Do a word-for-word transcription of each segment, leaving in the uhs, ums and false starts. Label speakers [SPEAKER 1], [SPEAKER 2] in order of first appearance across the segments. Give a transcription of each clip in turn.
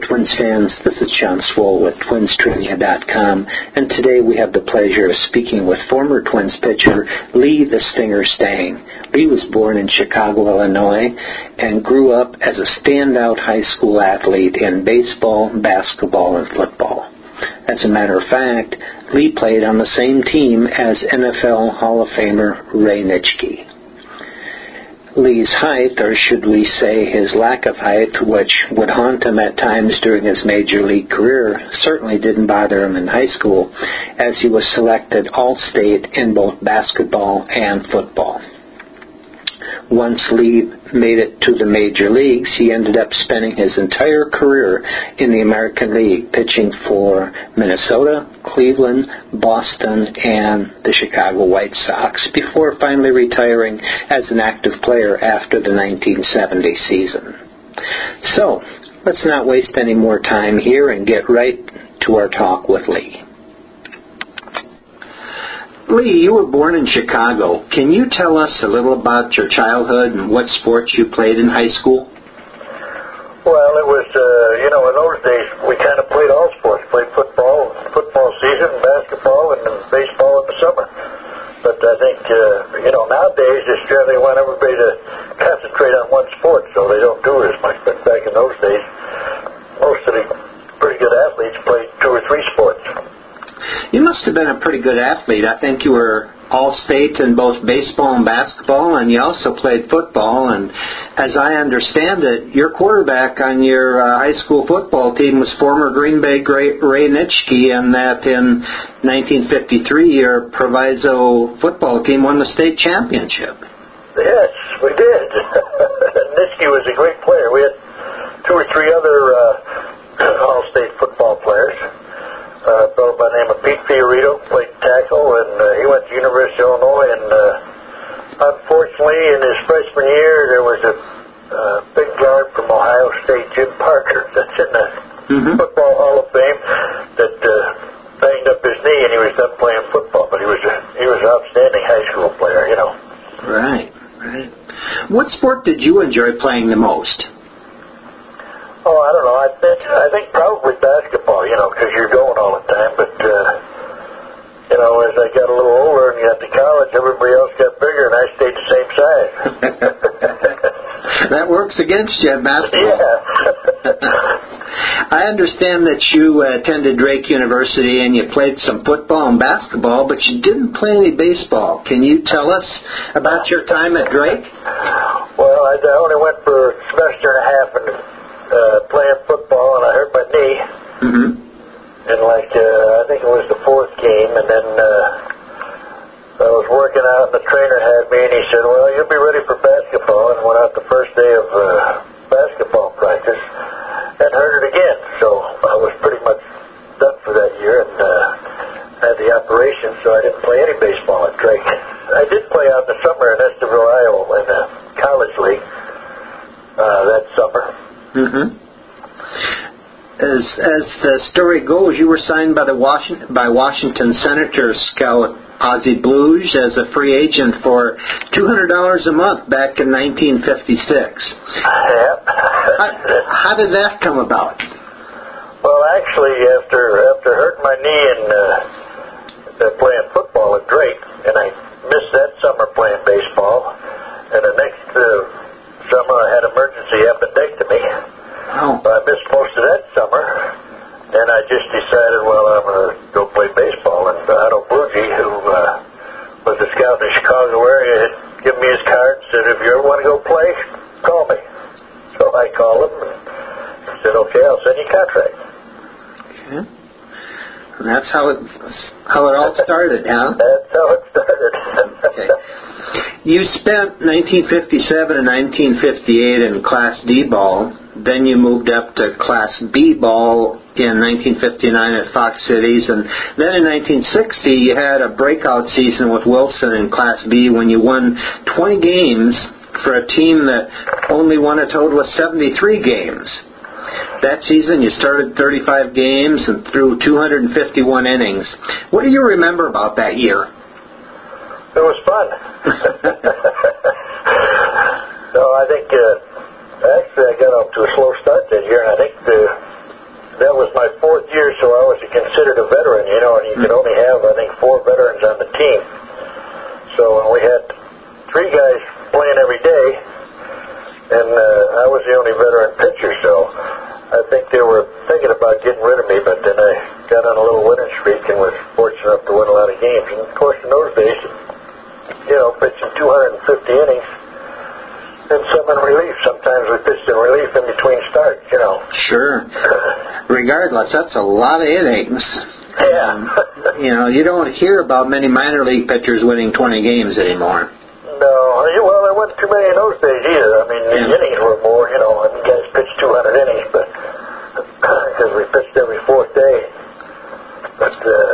[SPEAKER 1] Twins fans, this is John Swoll with Twins Trivia dot com, and today we have the pleasure of speaking with former Twins pitcher Lee the Stinger Stang. Lee was born in Chicago, Illinois, and grew up as a standout high school athlete in baseball, basketball, and football. As a matter of fact, Lee played on the same team as N F L Hall of Famer Ray Nitschke. Lee's height, or should we say his lack of height, which would haunt him at times during his major league career, certainly didn't bother him in high school, as he was selected All-State in both basketball and football. Once Lee made it to the major leagues, he ended up spending his entire career in the American League, pitching for Minnesota, Cleveland, Boston, and the Chicago White Sox, before finally retiring as an active player after the nineteen seventy season. So, let's not waste any more time here and get right to our talk with Lee. Lee, you were born in Chicago. Can you tell us a little about your childhood and what sports you played in high school?
[SPEAKER 2] Well, it was, uh, you know, in those days, we kind of played all sports. Played football, football season, basketball, and then baseball in the summer. But I think, uh, you know, nowadays, it's generally want everybody to concentrate on one sport, so they don't do it as much. But back in those days, most of the pretty good athletes played two or three sports.
[SPEAKER 1] You must have been a pretty good athlete. I think you were all-state in both baseball and basketball, and you also played football. And as I understand it, your quarterback on your uh, high school football team was former Green Bay great Ray Nitschke, and that in nineteen fifty-three, your Proviso football team won the state championship.
[SPEAKER 2] Yes, we did. Nitschke was a great player. We had two or three other uh, all-state football players. Uh, a fellow by the name of Pete Fiorito played tackle, and uh, he went to University of Illinois, and uh, unfortunately in his freshman year there was a uh, big guard from Ohio State, Jim Parker, that's in the mm-hmm. Football Hall of Fame, that uh, banged up his knee and he was done playing football, but he was a, he was an outstanding high school player, you know.
[SPEAKER 1] Right, right. What sport did you enjoy playing the most?
[SPEAKER 2] Oh, I don't know. I think I think probably basketball, you know, because you're going all the time. But, uh, you know, as I got a little older and got to college, everybody else got bigger, and I stayed the same size.
[SPEAKER 1] That works against you in basketball.
[SPEAKER 2] Yeah.
[SPEAKER 1] I understand that you uh, attended Drake University and you played some football and basketball, but you didn't play any baseball. Can you tell us about your time at Drake?
[SPEAKER 2] Well, I only went for a semester and a half and Uh, playing football, and I hurt my knee.
[SPEAKER 1] Mm-hmm.
[SPEAKER 2] And like, uh, I think it was the fourth game, and then uh, I was working out, and the trainer had me, and he said, well, you'll be ready for basketball, and went out the first day of uh, basketball practice, and hurt it again. So I was pretty much done for that year, and uh, had the operation, so I didn't play any baseball at Drake. I did play out in the summer in Estherville, Iowa, in the college league uh, that summer.
[SPEAKER 1] Mm-hmm. As as the story goes, you were signed by the Washington by Washington Senator scout Ozzie Bluge as a free agent for two hundred dollars a month back in nineteen fifty-six.
[SPEAKER 2] Yeah.
[SPEAKER 1] how, how did that come about?
[SPEAKER 2] Well, actually, after after hurting my knee and uh, playing football at Drake, and I missed that summer playing baseball, and the next uh, summer I had emergency appendectomy.
[SPEAKER 1] Oh.
[SPEAKER 2] So I missed most of that summer, and I just decided, well, I'm going to go play baseball. And Otto Bluge, who uh, was a scout in the Chicago area, had given me his card and said, if you ever want to go play, call me. So I called him, and he said, okay, I'll send you a contract.
[SPEAKER 1] Okay. And that's how it how it all started, huh?
[SPEAKER 2] That's how it started.
[SPEAKER 1] Okay. You spent nineteen fifty-seven and nineteen fifty-eight in Class D ball. Then you moved up to Class B ball in nineteen fifty-nine at Fox Cities. And then in nineteen sixty, you had a breakout season with Wilson in Class B when you won twenty games for a team that only won a total of seventy-three games. That season, you started thirty-five games and threw two hundred fifty-one innings. What do you remember about that year?
[SPEAKER 2] It was fun. So I think, uh, actually, I got off to a slow start that year, and I think the you could only have, I think, four veterans on the team. So we had three guys playing every day, and uh, I was the only veteran pitcher, so I think they were thinking about getting rid of me, but then I got on a little winning streak and was fortunate enough to win a lot of games. And, of course, in those days, you know, pitching two hundred fifty innings, and some in relief. Sometimes we pitched in relief in between starts, you know.
[SPEAKER 1] Sure. Regardless, that's a lot of innings.
[SPEAKER 2] Yeah.
[SPEAKER 1] Um, you know, you don't hear about many minor league pitchers winning twenty games anymore.
[SPEAKER 2] No, well, there wasn't too many in those days either. I mean, the
[SPEAKER 1] Yeah.
[SPEAKER 2] innings were more, you know, I mean, guys pitched two hundred innings, but because we pitched every fourth day. But uh,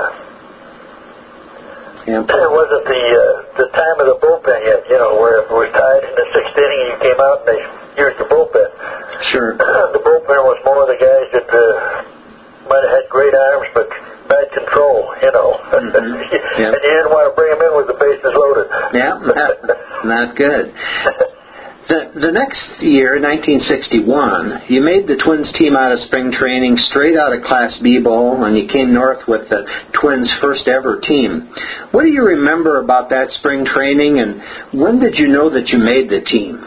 [SPEAKER 1] yeah.
[SPEAKER 2] it wasn't the uh, the time of the bullpen yet, you know, where if it was tied in the sixth inning, you came out and they used the bullpen.
[SPEAKER 1] Sure.
[SPEAKER 2] The bullpen was more of the guys that uh, might have had great arms, but bad control, you know.
[SPEAKER 1] Mm-hmm. Yep.
[SPEAKER 2] And you didn't want to bring them in with the bases loaded.
[SPEAKER 1] Yeah, not, not good. The, the next year, nineteen sixty-one, you made the Twins team out of spring training straight out of Class B ball, and you came north with the Twins' first ever team. What do you remember about that spring training, and when did you know that you made the team?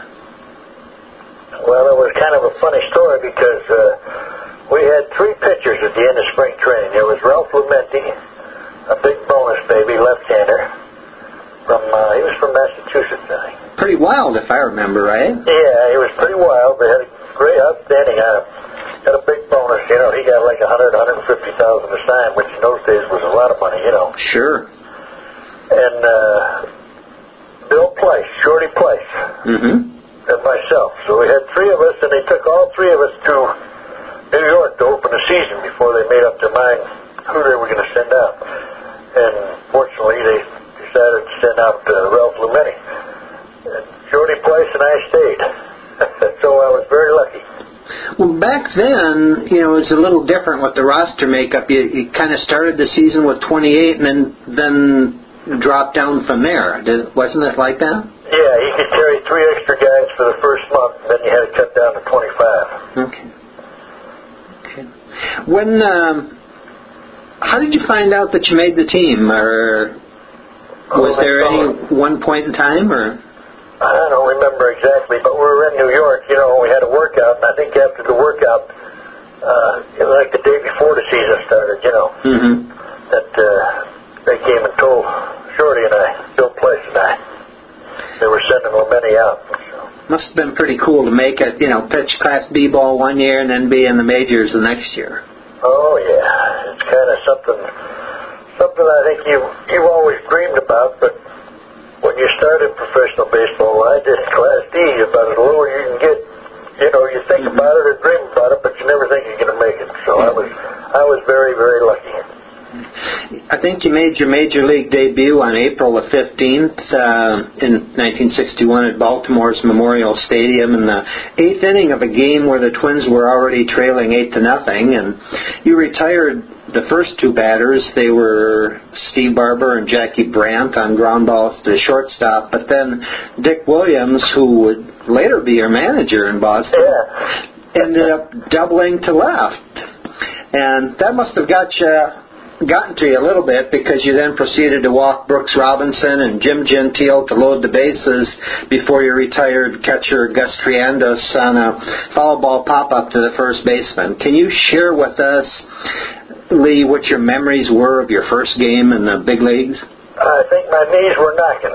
[SPEAKER 2] Well, it was kind of a funny story because uh, we had three pitchers at the end of spring training. There was Ralph Lumenti, a big bonus baby, left-hander. From uh, he was from Massachusetts, I think.
[SPEAKER 1] Pretty wild, if I remember right.
[SPEAKER 2] Yeah, he was pretty wild. They had a great, outstanding arm. Had a big bonus, you know. He got like a hundred, hundred and fifty thousand a sign, which in those days was a lot of money, you know.
[SPEAKER 1] Sure.
[SPEAKER 2] And uh, Bill Place, Shorty Place,
[SPEAKER 1] Mm-hmm.
[SPEAKER 2] and myself. So we had three of us, and they took all three of us to New York to open the season before they made up their mind who they were going to send out. And fortunately, they decided to send out uh, Ralph Lumenti. And Shorty Place and I stayed. So I was very lucky.
[SPEAKER 1] Well, back then, you know, it was a little different with the roster makeup. You, you kind of started the season with twenty-eight and then then dropped down from there. Did, wasn't it like that?
[SPEAKER 2] Yeah, you could carry three extra guys for the first month, and then you had to cut down to twenty-five.
[SPEAKER 1] Okay. Okay. When, um, how did you find out that you made the team, or was
[SPEAKER 2] oh,
[SPEAKER 1] there any
[SPEAKER 2] phone.
[SPEAKER 1] one point in time, or?
[SPEAKER 2] I don't remember exactly, but we were in New York, you know, we had a workout, and I think after the workout, uh, it was like the day before the season started, you know,
[SPEAKER 1] Mm-hmm.
[SPEAKER 2] that uh, they came and told Shorty and I, Bill Place and I, they were sending Lumenti out. So.
[SPEAKER 1] Must have been pretty cool to make it, you know, pitch Class B ball one year and then be in the majors the next year.
[SPEAKER 2] Oh, yeah, it's kind of something, something I think you, you've always dreamed about, but when you started professional baseball, I did Class D, about as low as you can get. You know, you think
[SPEAKER 1] Mm-hmm.
[SPEAKER 2] about it or dream about it, but you never think you're going to make it. So I was, I was very, very lucky.
[SPEAKER 1] I think you made your major league debut on April the fifteenth uh, in nineteen sixty-one at Baltimore's Memorial Stadium in the eighth inning of a game where the Twins were already trailing eight to nothing, and you retired the first two batters. They were Steve Barber and Jackie Brandt on ground balls to shortstop, but then Dick Williams, who would later be your manager in Boston,
[SPEAKER 2] Yeah.
[SPEAKER 1] ended up doubling to left, and that must have got you. gotten to you a little bit because you then proceeded to walk Brooks Robinson and Jim Gentile to load the bases before you retired catcher Gus Triandos on a foul ball pop-up to the first baseman. Can you share with us, Lee, what your memories were of your first game in the big leagues?
[SPEAKER 2] I think my knees were knocking.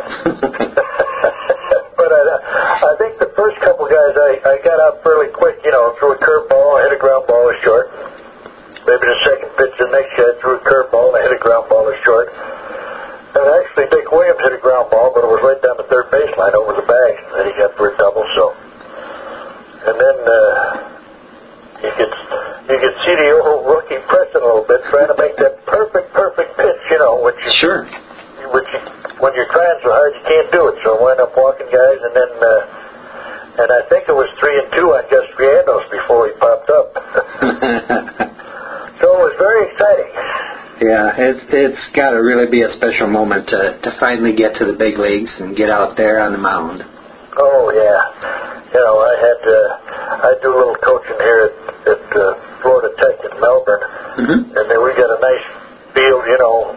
[SPEAKER 2] But I, I think the first couple guys, I, I got out fairly quick, you know, threw a curveball, I hit a ground ball was short. Maybe the second pitch, the next guy threw a curveball and I hit a ground ball was short. And actually, Dick Williams hit a ground ball, but it was right down the third baseline over the bag that he got for a double. So, and then uh, you could you could see the old rookie pressing a little bit, trying to make that perfect, perfect pitch, you know, which you,
[SPEAKER 1] sure,
[SPEAKER 2] which you, when you're trying so hard, you can't do it. So I wound up walking guys, and then. Uh, And I think it was three and two on Gus Triandos before he popped up. So it was very exciting.
[SPEAKER 1] Yeah, it, it's got to really be a special moment to, to finally get to the big leagues and get out there on the mound.
[SPEAKER 2] Oh, yeah. You know, I had uh, I do a little coaching here at, at uh, Florida Tech in Melbourne.
[SPEAKER 1] Mm-hmm.
[SPEAKER 2] And then we got a nice field, you know,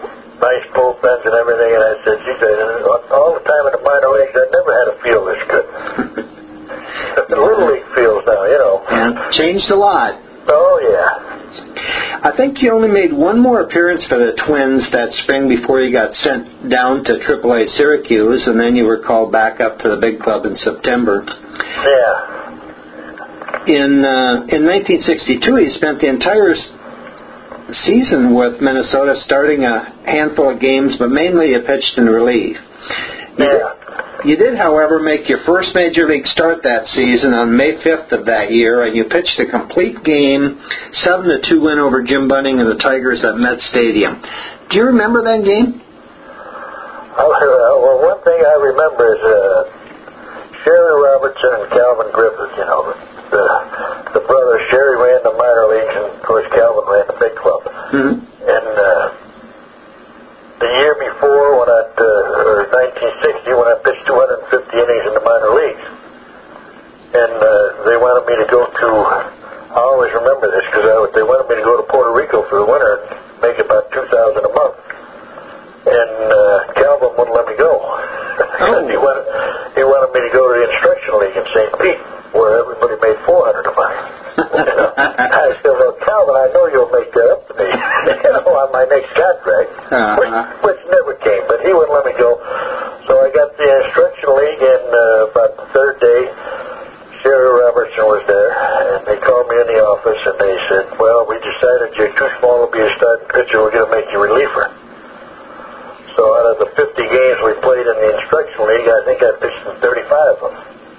[SPEAKER 1] changed a lot.
[SPEAKER 2] Oh, yeah.
[SPEAKER 1] I think you only made one more appearance for the Twins that spring before you got sent down to triple A Syracuse, and then you were called back up to the big club in September.
[SPEAKER 2] Yeah.
[SPEAKER 1] In uh, in nineteen sixty-two, you spent the entire season with Minnesota, starting a handful of games, but mainly you pitched in relief. You
[SPEAKER 2] yeah.
[SPEAKER 1] Did, you did, however, make your first major league start that season on May fifth of that year, and you pitched a complete game, seven to two win over Jim Bunning and the Tigers at Met Stadium. Do you remember that game?
[SPEAKER 2] Oh, well, one thing I remember is uh, Sherry Robertson and Calvin Griffith, you know, the, the brothers. Sherry ran the minor leagues, and, of course, Calvin ran the big club.
[SPEAKER 1] Mm-hmm.
[SPEAKER 2] And uh, the year before, when I, uh, or nineteen sixty, when I pitched two hundred fifty innings in the minor leagues, and uh, they wanted me to go to, I always remember this, because they wanted me to go to Puerto Rico for the winter and make about two thousand dollars a month. And uh, Calvin wouldn't let me go.
[SPEAKER 1] Oh.
[SPEAKER 2] he, wanted, he wanted me to go to the Instruction League in Saint Pete, where everybody made four hundred dollars a month. You know? I said, well, Calvin, I know you'll make that up to me, you know, on my next contract,
[SPEAKER 1] uh-huh.
[SPEAKER 2] which, which never came, but he wouldn't let me go. So I got the Instruction League, and uh, about the third day, Sherry Robertson was there, and they called me in the office, and they said, well, we decided you're too small to be a starting pitcher, we're going to make you a reliever. So out of the fifty games we played in the Instruction League, I think I pitched in thirty-five of them.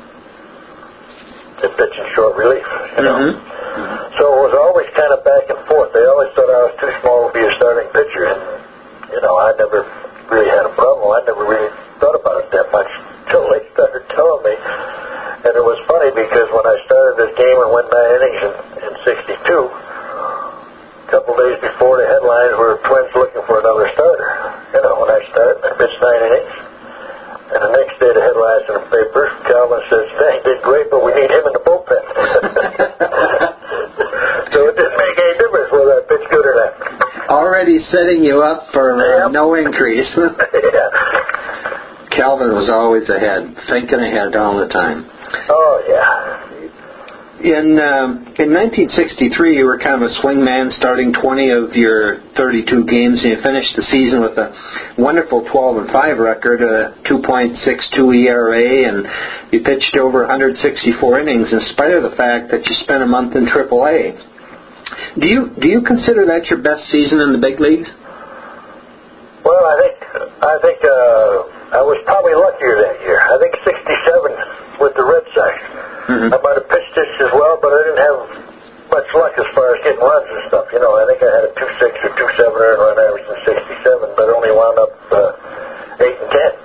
[SPEAKER 2] To pitch in short relief, you know.
[SPEAKER 1] Mm-hmm. Mm-hmm.
[SPEAKER 2] So it was always kind of back and forth. They always thought I was too small to be a starting pitcher, and, you know, I never really had a problem. I never really thought about it that much until they started telling me. And it was funny because when I started this game and went nine innings in, in sixty-two, a couple days before the headlines were Twins looking for another starter. You know, when I started, I pitched nine innings. And the next day the headlines in the paper, Calvin says, Stan did great, but we need him in the bullpen. So it didn't make any difference whether I pitched good or not.
[SPEAKER 1] Already setting you up for uh,
[SPEAKER 2] Yep.
[SPEAKER 1] no increase.
[SPEAKER 2] Yeah.
[SPEAKER 1] Calvin was always ahead, thinking ahead all the time.
[SPEAKER 2] Oh, yeah.
[SPEAKER 1] In um, in nineteen sixty-three, you were kind of a swing man, starting twenty of your thirty-two games, and you finished the season with a wonderful twelve and five record, a two point six two E R A, and you pitched over one hundred sixty-four innings, in spite of the fact that you spent a month in triple A. Do you do you consider that your best season in the big leagues?
[SPEAKER 2] Well, I think I think uh, I was probably luckier that year. I think sixty-seven with the Red Sox. Mm-hmm. I might have pitched this as well, but I didn't have much luck as far as getting runs and stuff. You know, I think I had a two six or two seven earned run average in sixty-seven, but only wound up uh, eight and ten.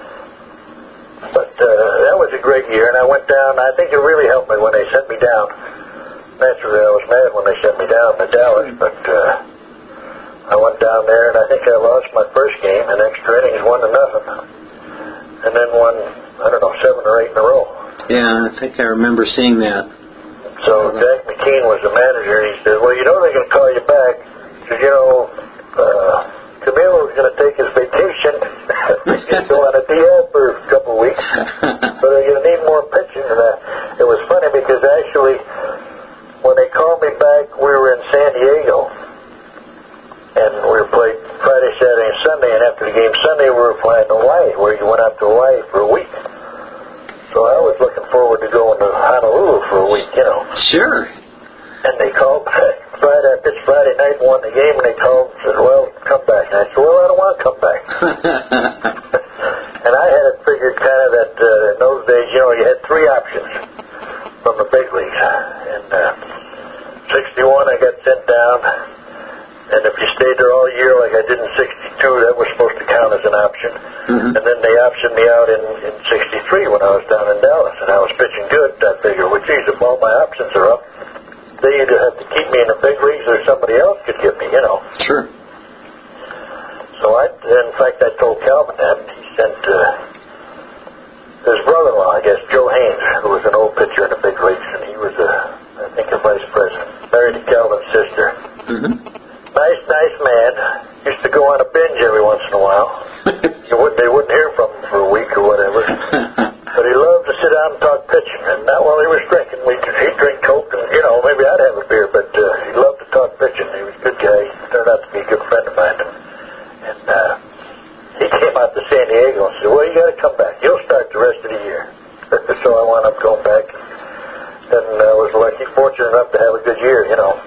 [SPEAKER 2] But uh, that was a great year, and I went down. I think it really helped me when they sent me down. Naturally, I was mad when they sent me down to Dallas, but uh, I went down there, and I think I lost my first game in extra innings, one to nothing, and then won, I don't know, seven or eight in a row.
[SPEAKER 1] Yeah, I think I remember seeing that.
[SPEAKER 2] So Jack McKean was the manager, and he said, well, you know they're going to call you back. He said, you know, uh, Camilo was going to take his vacation. He's going on a D L for a couple of weeks. So they're going to need more pitching. And uh, it was funny because actually, when they called me back, we were in San Diego. And we were played Friday, Saturday, and Sunday. And after the game Sunday, we were flying to Hawaii, where you went out to Hawaii for a week. So I was looking forward to going to Honolulu for a week, you know.
[SPEAKER 1] Sure.
[SPEAKER 2] And they called back Friday, I pitched Friday night, won the game, and they called and said, well, come back. And I said, well, I don't want to come back. And I had it figured kind of that uh, in those days, you know, you had three options from the big leagues. And uh, sixty-one, I got sent down. And if you stayed there all year like I did in sixty-two, that was supposed to count as an option. Mm-hmm. And then they optioned me out in, in sixty-three when I was down in Dallas. And I was pitching good. I figured, well, geez, if all my options are up, they either have to keep me in the big leagues or somebody else could get me, you know.
[SPEAKER 1] Sure.
[SPEAKER 2] So I, in fact, I told Calvin that. He sent uh, his brother-in-law, I guess, Joe Haynes, who was an old pitcher in the big leagues, and he was, a, I think, a vice president. Married to Calvin's sister. Mm-hmm. Nice, nice man. Used to go on a binge every once in a while. You would, they wouldn't hear from him for a week or whatever. But he loved to sit down and talk pitching. And not while he was drinking. We'd, he'd drink Coke, and, you know, maybe I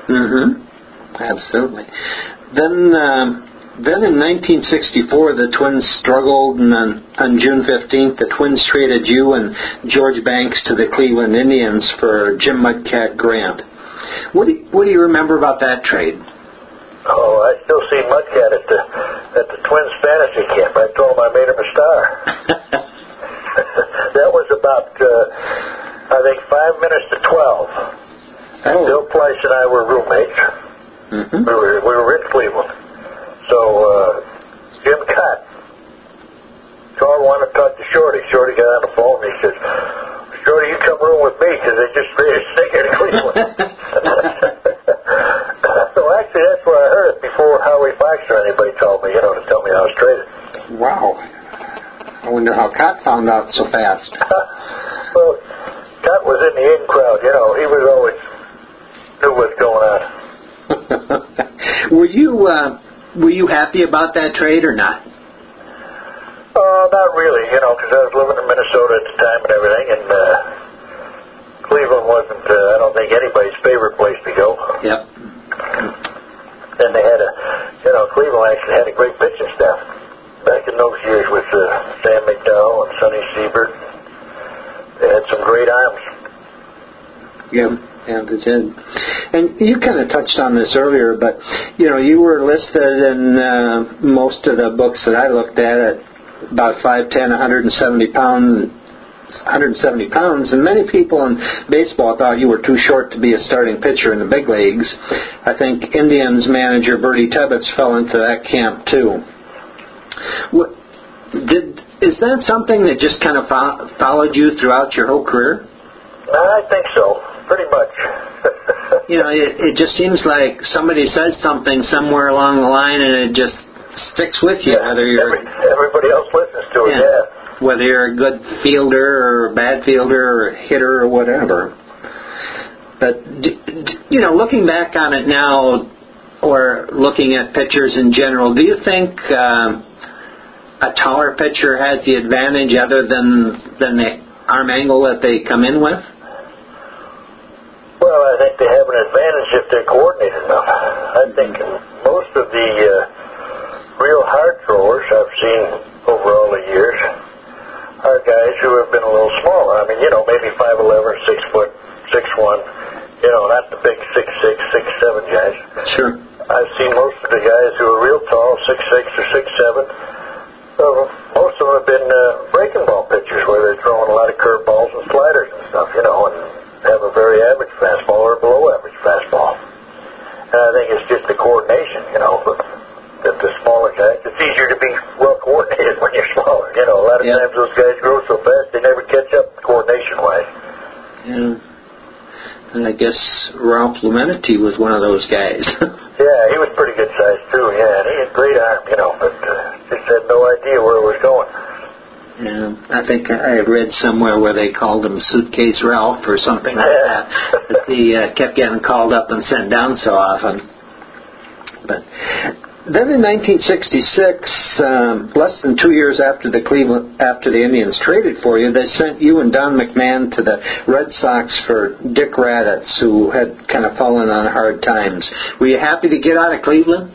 [SPEAKER 1] Mm-hmm. Absolutely. Then, um, then in nineteen sixty-four, the Twins struggled, and on, on June fifteenth, the Twins traded you and George Banks to the Cleveland Indians for Jim Mudcat Grant. What do you, what do you remember about that trade?
[SPEAKER 2] Oh, I still see Mudcat at the at the Twins fantasy camp. I told him I made him a star. That was about, uh, I think, five minutes to twelve.
[SPEAKER 1] Oh.
[SPEAKER 2] Bill Pleiss and I were roommates.
[SPEAKER 1] Mm-hmm.
[SPEAKER 2] We were we were in Cleveland. So uh, Jim Cott called, wanted to talk to Shorty. Shorty got on the phone and he said, "Shorty, you come room with me because they just traded Stinger to Cleveland." So actually, that's where I heard it before Howie Fox or anybody called me, you know, to tell me I was traded.
[SPEAKER 1] Wow. I wonder how Cott found out so fast.
[SPEAKER 2] Well, Cott was in the in crowd, you know. He was always knew what's going on.
[SPEAKER 1] Were you uh, were you happy about that trade or not?
[SPEAKER 2] Uh, not really, you know, because I was living in Minnesota at the time and everything, and uh, Cleveland wasn't, uh, I don't think, anybody's favorite place to go.
[SPEAKER 1] Yep.
[SPEAKER 2] And they had a, you know, Cleveland actually had a great pitching staff back in those years with uh, Sam McDowell and Sonny Siebert. They had some great arms.
[SPEAKER 1] Yeah. Yeah, they did. And you kind of touched on this earlier, but, you know, you were listed in uh, most of the books that I looked at at about five ten, one hundred seventy pounds, one hundred seventy pounds, and many people in baseball thought you were too short to be a starting pitcher in the big leagues. I think Indians manager Bertie Tebbetts fell into that camp, too. What, did, is that something that just kind of fo- followed you throughout your whole career?
[SPEAKER 2] I think so. Pretty much.
[SPEAKER 1] You know, it, it just seems like somebody says something somewhere along the line and it just sticks with you,
[SPEAKER 2] yeah,
[SPEAKER 1] whether you're...
[SPEAKER 2] Every, everybody else listens to it,
[SPEAKER 1] yeah,
[SPEAKER 2] yeah.
[SPEAKER 1] Whether you're a good fielder or a bad fielder or hitter or whatever. But, you know, looking back on it now or looking at pitchers in general, do you think um, a taller pitcher has the advantage other than, than the arm angle that they come in with?
[SPEAKER 2] Well, I think they have an advantage if they're coordinated enough. I think most of the uh, real hard throwers I've seen over all the years are guys who have been a little smaller. I mean, you know, maybe five eleven, six foot, six one, you know, not the big six six, six seven guys.
[SPEAKER 1] Sure.
[SPEAKER 2] I've seen most of the guys who are real tall, six six or six seven. So most of them have been uh, breaking ball pitchers where they're throwing a lot of curveballs and sliders and stuff, you know, and have a very average fastball or below average fastball. And I think it's just the coordination, you know, that the smaller guys, it's easier to be well coordinated when you're smaller. You know, a lot of
[SPEAKER 1] yeah.
[SPEAKER 2] times those guys grow so fast they never catch up coordination-wise.
[SPEAKER 1] Yeah. And I guess Ralph Lumenity was one of those guys.
[SPEAKER 2] Yeah, he was pretty good size too, yeah, and he had great arm, you know, but uh, just had no idea where it was going.
[SPEAKER 1] Yeah, I think I read somewhere where they called him Suitcase Ralph or something like that. But he uh, kept getting called up and sent down so often. But then in nineteen sixty-six, um, less than two years after the Cleveland, after the Indians traded for you, they sent you and Don McMahon to the Red Sox for Dick Raddatz, who had kind of fallen on hard times. Were you happy to get out of Cleveland?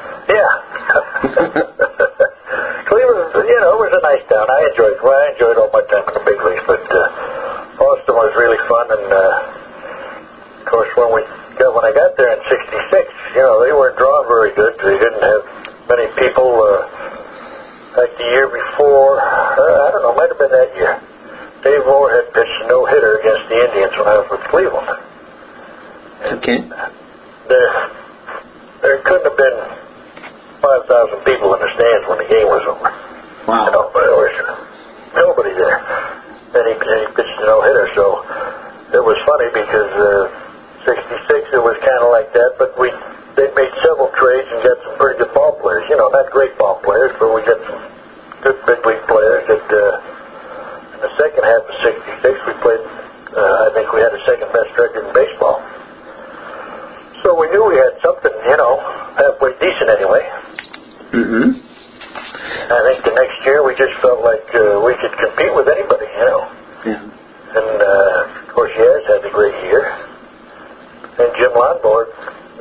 [SPEAKER 2] Yeah. Cleveland, you know, it was a nice town. I enjoyed well, I enjoyed all my time in the big leagues, but uh, Boston was really fun. And uh, of course, when we got when I got there in sixty-six, you know, they weren't drawn very good. They didn't have many people. Uh, like the year before, uh, I don't know, it might have been that year. Dave Moore had pitched a no hitter against the Indians when I was with Cleveland.
[SPEAKER 1] Okay.
[SPEAKER 2] There, there couldn't have been five thousand people in the stands when the game was over.
[SPEAKER 1] Wow.
[SPEAKER 2] You know, there was nobody there. And he, and he pitched a no-hitter, so it was funny because uh, sixty-six it was kind of like that, but we they made several trades and got some pretty good ball players. You know, not great ball players, but we got some good big league players that uh, in the second half of sixty-six we played, uh, I think we had the second best record in baseball. So we knew we had something, you know, halfway decent anyway.
[SPEAKER 1] Mm-hmm.
[SPEAKER 2] I think the next year we just felt like uh, we could compete with anybody, you know.
[SPEAKER 1] Yeah.
[SPEAKER 2] And, uh, of course, Yaz had a great year. And Jim Lonborg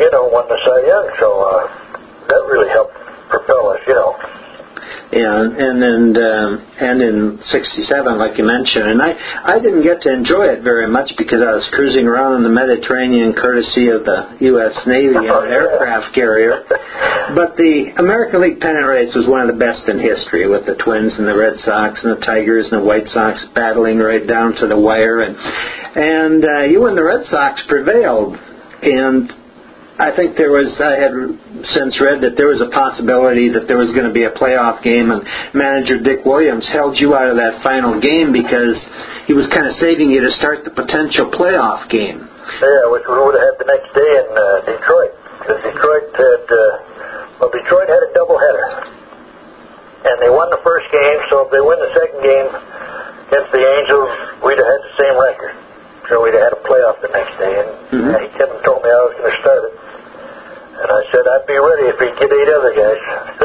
[SPEAKER 1] and and and, um, and in sixty-seven, like you mentioned. And I, I didn't get to enjoy it very much because I was cruising around in the Mediterranean courtesy of the U S Navy on an aircraft carrier. But the American League pennant race was one of the best in history, with the Twins and the Red Sox and the Tigers and the White Sox battling right down to the wire. And, and uh, you and the Red Sox prevailed. And I think there was, I had since read that there was a possibility that there was going to be a playoff game, and manager Dick Williams held you out of that final game because he was kind of saving you to start the potential playoff game.
[SPEAKER 2] Yeah, which we would have had the next day in uh, Detroit. Because Detroit had, uh, well, Detroit had a doubleheader. And they won the first game, so if they win the second game against the Angels, we'd have had the same record. So we'd have had a playoff the next day, and mm-hmm. uh, he came and told me I was going to start it. And I said I'd be ready if he'd get eight other guys.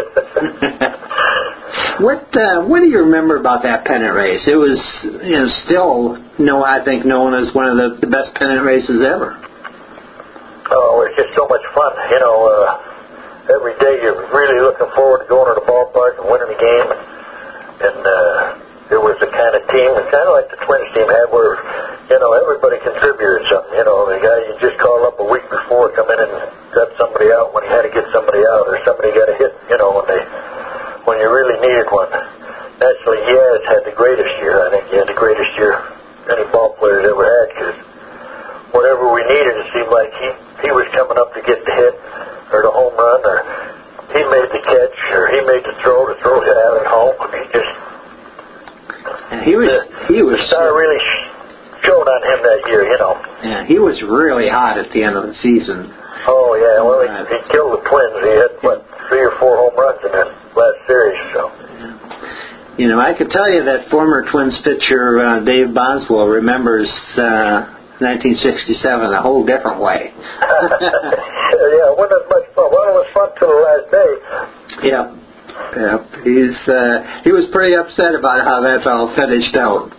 [SPEAKER 1] What uh, What do you remember about that pennant race? It was, you know, still, no, I think, known as one of the, the best pennant races ever.
[SPEAKER 2] Oh, it's just so much fun. You know, uh, every day you're really looking forward to going to the ballpark and winning the game. And, and uh, it was the kind of team, and kind of like the Twins team had, where, you know, everybody contributed something. You know, the guy you just call up a week before come in and got somebody out when he had to get somebody out, or somebody got a hit, you know, when they when you really needed one. Naturally, Yaz had the greatest year. I think he had the greatest year any ball players ever had, because whatever we needed, it seemed like he, he was coming up to get the hit or the home run, or he made the catch, or he made the throw to throw it out at home. I mean, just
[SPEAKER 1] and he was
[SPEAKER 2] the,
[SPEAKER 1] he was
[SPEAKER 2] the star really showed on him that year, you know.
[SPEAKER 1] Yeah, he was really hot at the end of the season.
[SPEAKER 2] Oh yeah, well he, he killed the Twins. He had what, three or four home runs in that last series. So.
[SPEAKER 1] Yeah. You know, I could tell you that former Twins pitcher uh, Dave Boswell remembers uh, nineteen sixty-seven a whole different way.
[SPEAKER 2] Yeah, it wasn't as much fun. Well, it was fun till the last day.
[SPEAKER 1] Yeah, yeah. He's uh, he was pretty upset about how that's all finished out.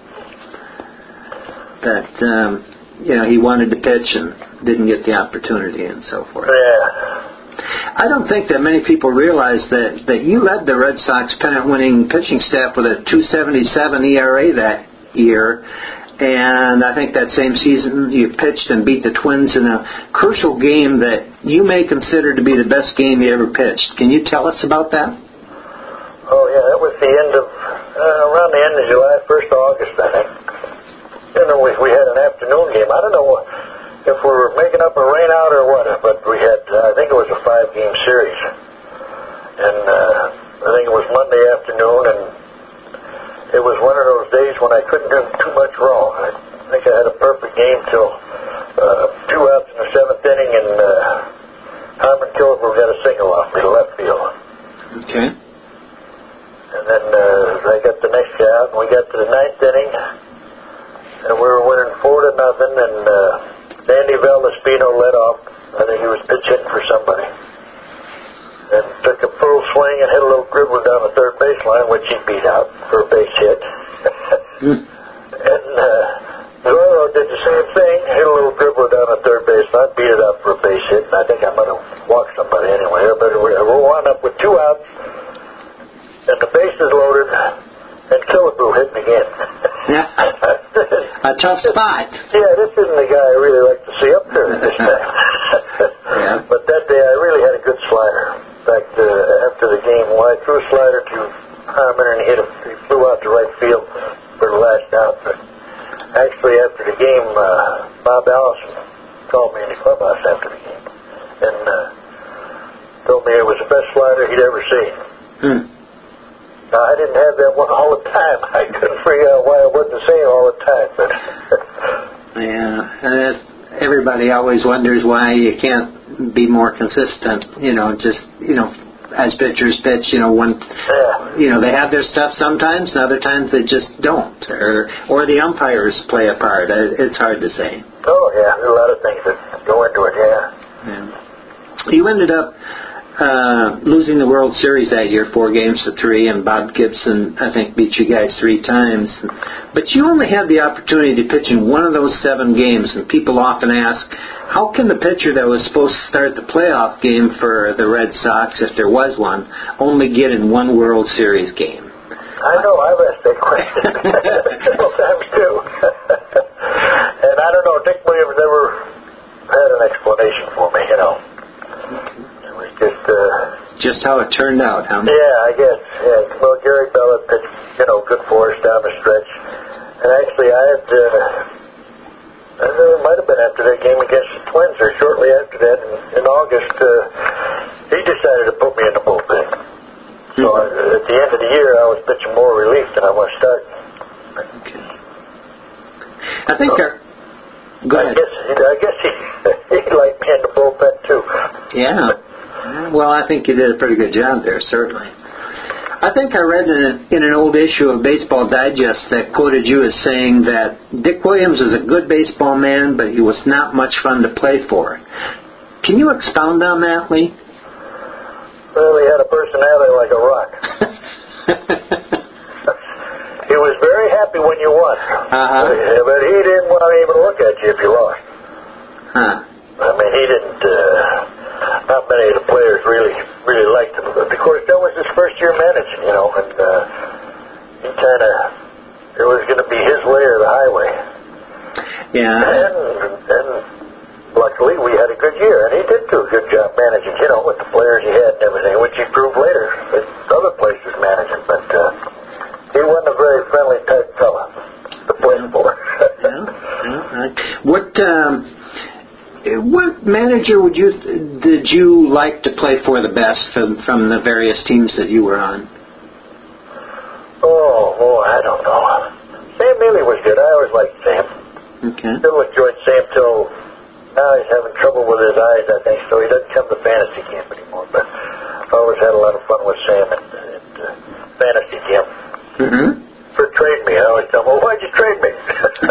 [SPEAKER 1] That um, you know, he wanted to pitch and didn't get the opportunity and so forth.
[SPEAKER 2] Yeah.
[SPEAKER 1] I don't think that many people realize that, that you led the Red Sox pennant-winning pitching staff with a two seventy-seven E R A that year, and I think that same season you pitched and beat the Twins in a crucial game that you may consider to be the best game you ever pitched. Can you tell us about that?
[SPEAKER 2] Oh, yeah, that was the end of, uh, around the end of July, first of August, I think. You know, we, we had an afternoon game. I don't know what, if we were making up a rain out or what, but we had, uh, I think it was a five-game series. And uh, I think it was Monday afternoon, and it was one of those days when I couldn't do too much wrong. I think I had a perfect game till uh, two outs in the seventh inning, and uh, Harmon Killebrew got a single off me to left field.
[SPEAKER 1] Okay.
[SPEAKER 2] And then uh, I got the next guy out, and we got to the ninth inning, and we were winning four to nothing, and uh, Andy Valdespino led off. I think he was pitching for somebody. And took a full swing and hit a little dribbler down the third baseline, which he beat out for a base hit. mm. And uh, Zorro did the same thing, hit a little dribbler down the third baseline, beat it out for a base hit. And I think I might have walked somebody anyway. But we wound up with two outs, and the bases loaded, and Killebrew hit me again.
[SPEAKER 1] Yeah. A tough spot.
[SPEAKER 2] Yeah, this isn't the guy I really like to see up there this time.
[SPEAKER 1] Yeah.
[SPEAKER 2] But that day I really had a good slider. In fact, uh, after the game, well, I threw a slider to Harmon, and he hit a, he flew out to right field for the last out. But actually, after the game, uh, Bob Allison called me in the clubhouse after the game and uh, told me it was the best slider he'd ever seen.
[SPEAKER 1] Hmm.
[SPEAKER 2] Now, I didn't have that one all the time. I couldn't figure out why I wasn't the same all the time. But
[SPEAKER 1] yeah, and everybody always wonders why you can't be more consistent. You know, just, you know, as pitchers pitch, you know, one,
[SPEAKER 2] yeah.
[SPEAKER 1] you know, they have their stuff sometimes, and other times they just don't. Or, or the umpires play a part. It's hard to say.
[SPEAKER 2] Oh, yeah, there's a lot of things that go into it, yeah.
[SPEAKER 1] Yeah. You ended up uh, losing the World Series that year, four games to three, and Bob Gibson, I think, beat you guys three times. But you only had the opportunity to pitch in one of those seven games, and people often ask, how can the pitcher that was supposed to start the playoff game for the Red Sox, if there was one, only get in one World Series game?
[SPEAKER 2] I know, I've asked that question several times, too. And I don't know, Dick Williams never had an explanation for me, you know. It was just... Uh,
[SPEAKER 1] just how it turned out, huh?
[SPEAKER 2] Yeah, I guess. Yeah. Well, Gary Bell had pitched, you know, good for us down the stretch. And actually, I had... Uh, I don't know, it might have been after that game against the Twins, or shortly after that, in, in August, uh, he decided to put me in the bullpen. So I, at the end of the year, I was pitching more relief than I was starting.
[SPEAKER 1] Okay. I think
[SPEAKER 2] so,
[SPEAKER 1] our... Go
[SPEAKER 2] I
[SPEAKER 1] ahead.
[SPEAKER 2] guess, I guess he, he liked me in the bullpen, too.
[SPEAKER 1] Yeah. Well, I think you did a pretty good job there, certainly. I think I read in, a, in an old issue of Baseball Digest that quoted you as saying that Dick Williams is a good baseball man, but he was not much fun to play for. Can you expound on that, Lee?
[SPEAKER 2] Well, he had a personality like a rock. He was very happy when you won.
[SPEAKER 1] Uh-huh.
[SPEAKER 2] But he didn't want to even look at you if you lost.
[SPEAKER 1] Huh.
[SPEAKER 2] I mean, he didn't... Uh, not many of the players really really liked him. But, of course, that was his first year managing, you know, and uh, he kind of... It was going to be his way or the highway.
[SPEAKER 1] Yeah.
[SPEAKER 2] And, and luckily, we had a good year, and he did do a good job managing, you know, with the players he had and everything, which he proved later at other places managing. But uh, he wasn't a very friendly type fella to play for.
[SPEAKER 1] Yeah. Yeah. What um, what manager would you did you like to play for the best from from the various teams that you were on?
[SPEAKER 2] Oh, oh, I don't know. Sam Neely was good. I always liked Sam.
[SPEAKER 1] Okay.
[SPEAKER 2] Still enjoyed Sam till now. He's having trouble with his eyes, I think, so he doesn't come to fantasy camp anymore. But I always had a lot of fun with Sam at, at uh, fantasy camp.
[SPEAKER 1] Mm-hmm.
[SPEAKER 2] For trade me, I always tell him, well, why'd you trade me?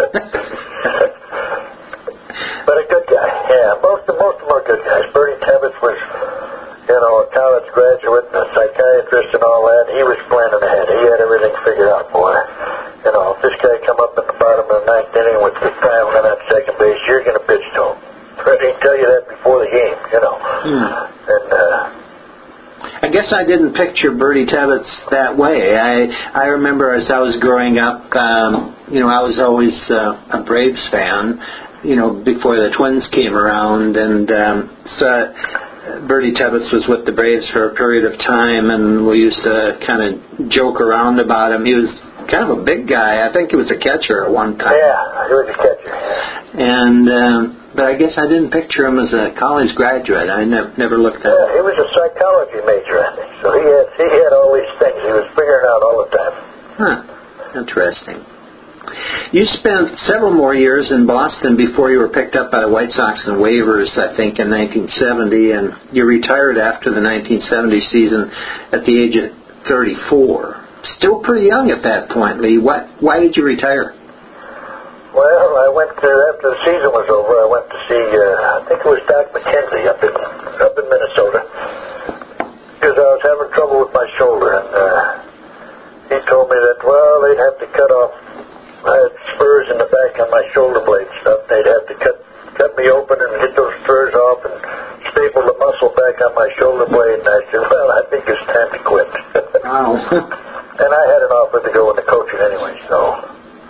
[SPEAKER 2] But a good guy, yeah. Most of, most of them are good guys. Bertie Tebbetts was, you know, a college graduate and a psychiatrist and all that. He was planning ahead. He had everything figured out, boy. You know, if this guy come up at the bottom of the ninth inning with the time on that second base, you're going to pitch to him. He'd tell you that before the game, you know.
[SPEAKER 1] Hmm.
[SPEAKER 2] And, uh...
[SPEAKER 1] I guess I didn't picture Bertie Tebbetts that way. I I remember as I was growing up, um, you know, I was always uh, a Braves fan, you know, before the Twins came around, and um, so Bertie Tebbetts was with the Braves for a period of time, and we used to kind of joke around about him. He was kind of a big guy. I think he was a catcher at one time.
[SPEAKER 2] Yeah, he was a catcher.
[SPEAKER 1] And um, but I guess I didn't picture him as a college graduate. I never never looked at.
[SPEAKER 2] Yeah, he was a psychology major, I think. So he had he had all these things he was figuring out all the time.
[SPEAKER 1] Huh. Interesting. You spent several more years in Boston before you were picked up by the White Sox on waivers, I think, in nineteen seventy, and you retired after the nineteen seventy season at the age of thirty-four. Still pretty young at that point, Lee. What? Why did you retire?
[SPEAKER 2] Well, I went to, after the season was over, I went to see, uh, I think it was Doc McKenzie up in, up in Minnesota, because I was having trouble with my shoulder, and uh, he told me that, well, they'd have to cut off, I had spurs in the back on my shoulder blade stuff, they'd have to cut cut me open and get those spurs off and staple the muscle back on my shoulder blade, and I said, well, I think it's time to quit.
[SPEAKER 1] Wow.
[SPEAKER 2] And I had an offer to go into coaching anyway, so...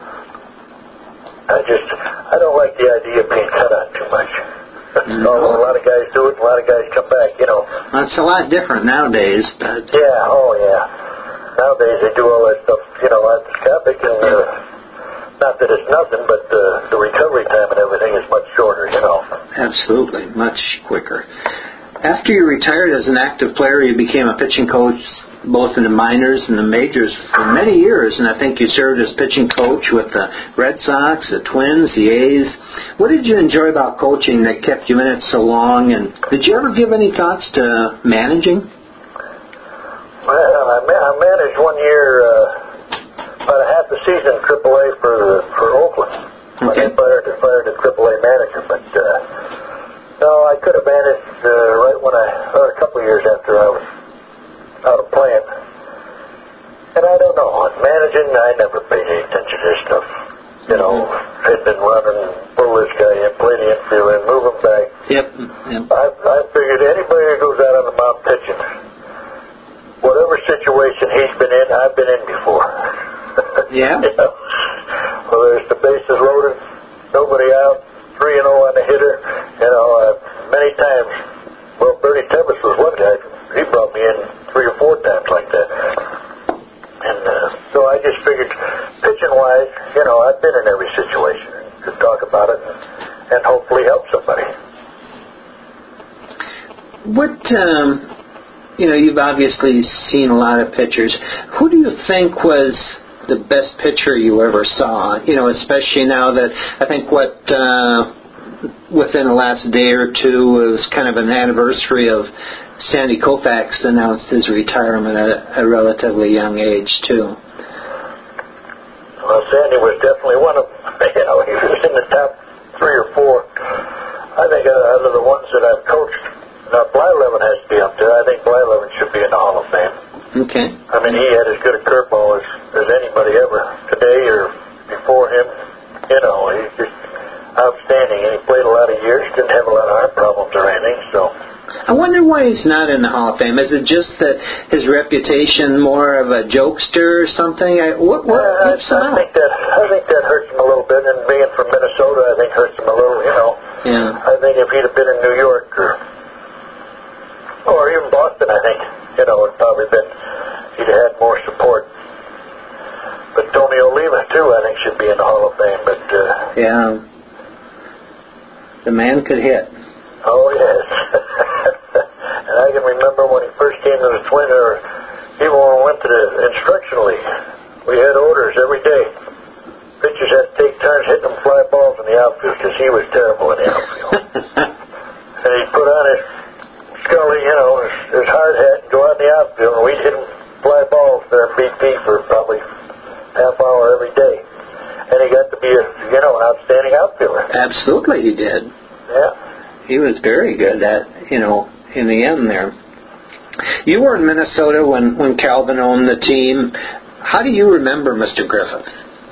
[SPEAKER 2] I just, I don't like the idea of being cut out too much. No. A lot of guys do it, a lot of guys come back, you know.
[SPEAKER 1] Well, it's a lot different nowadays, but...
[SPEAKER 2] Yeah, oh yeah. Nowadays they do all that stuff, you know, arthroscopic, and uh, not that it's nothing, but uh, the recovery time and everything is much shorter, you know.
[SPEAKER 1] Absolutely, much quicker. After you retired as an active player, you became a pitching coach both in the minors and the majors for many years, and I think you served as pitching coach with the Red Sox, the Twins, the A's. What did you enjoy about coaching that kept you in it so long, and did you ever give any thoughts to managing?
[SPEAKER 2] Well, I, ma- I managed one year, uh, about a half a season triple A for for Oakland. Okay. When they fired, they fired a triple A manager, but uh, no, I could have managed uh, right when I, or a couple of years after I
[SPEAKER 1] what, um, you know, you've obviously seen a lot of pitchers. Who do you think was the best pitcher you ever saw? You know, especially now that I think what, uh, within the last day or two, it was kind of an anniversary of Sandy Koufax announced his retirement at a relatively young age, too.
[SPEAKER 2] Well, Sandy was definitely one of them. You know, he was in the top three or four. I think uh, out of the ones that I've coached, now Blyleven has to be up there. I think Blyleven should be in the Hall of Fame.
[SPEAKER 1] Okay.
[SPEAKER 2] I mean, he had as good a curveball as, as anybody ever today or before him. You know, he's just outstanding. And he played a lot of years, didn't have a lot of heart problems or anything, so...
[SPEAKER 1] I wonder why he's not in the Hall of Fame. Is it just that his reputation more of a jokester or something? I, what what
[SPEAKER 2] uh,
[SPEAKER 1] keeps him
[SPEAKER 2] I
[SPEAKER 1] out?
[SPEAKER 2] think that I think that hurts him a little bit, and being from Minnesota, I think hurts him a little. You know.
[SPEAKER 1] Yeah.
[SPEAKER 2] I think if he'd have been in New York or or even Boston, I think you know it'd probably been he'd have had more support. But Tony Oliva too, I think should be in the Hall of Fame. But uh,
[SPEAKER 1] yeah, the man could hit.
[SPEAKER 2] Oh, yes. And I can remember when he first came to the Twin, or even when we went to the instructional league, we had orders every day. Pitchers had to take turns hitting them fly balls in the outfield because he was terrible in the outfield. And he'd put on his Scully, you know, his, his hard hat and go out in the outfield, and we'd hit him fly balls there in B P for probably half hour every day. And he got to be, a, you know, an outstanding outfielder.
[SPEAKER 1] Absolutely he did.
[SPEAKER 2] Yeah.
[SPEAKER 1] He was very good at, you know, in the end there. You were in Minnesota when, when Calvin owned the team. How do you remember Mister Griffith?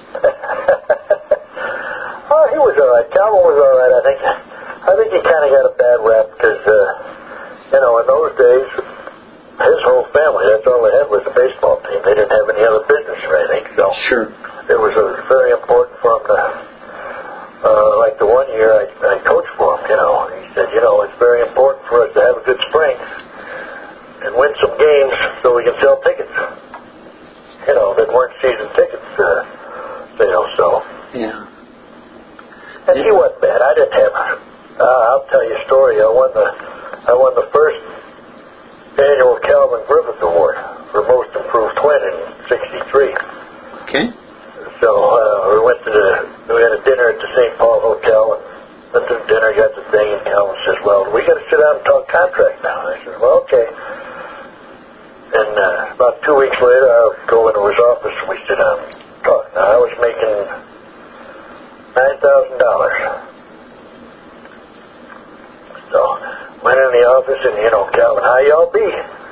[SPEAKER 2] Oh, he was all right. Calvin was all right, I think. I think he kind of got a bad rap because, uh, you know, in those days, his whole family, that's all they had was the baseball team. They didn't have any other business or anything, so
[SPEAKER 1] sure.
[SPEAKER 2] It was uh, very important for him to... Uh, like the one year I, I coached for him, you know, he said, you know, it's very important for us to have a good spring and win some games so we can sell tickets. You know, that weren't season tickets uh, sales, so.
[SPEAKER 1] Yeah.
[SPEAKER 2] And he wasn't bad. I didn't have, uh, I'll tell you a story. I won the, I won the first annual Calvin Griffith Award for Most Improved Twin in sixty-three.
[SPEAKER 1] Okay.
[SPEAKER 2] So uh, we went to the, we had a dinner at the Saint Paul Hotel, and went to dinner, got the thing, and Calvin says, well, we got to sit down and talk contract now. I said, well, okay. And uh, about two weeks later, I would go into his office, and we sit down and talk. Now, I was making nine thousand dollars. So went in the office, and, you know, Calvin, how y'all be?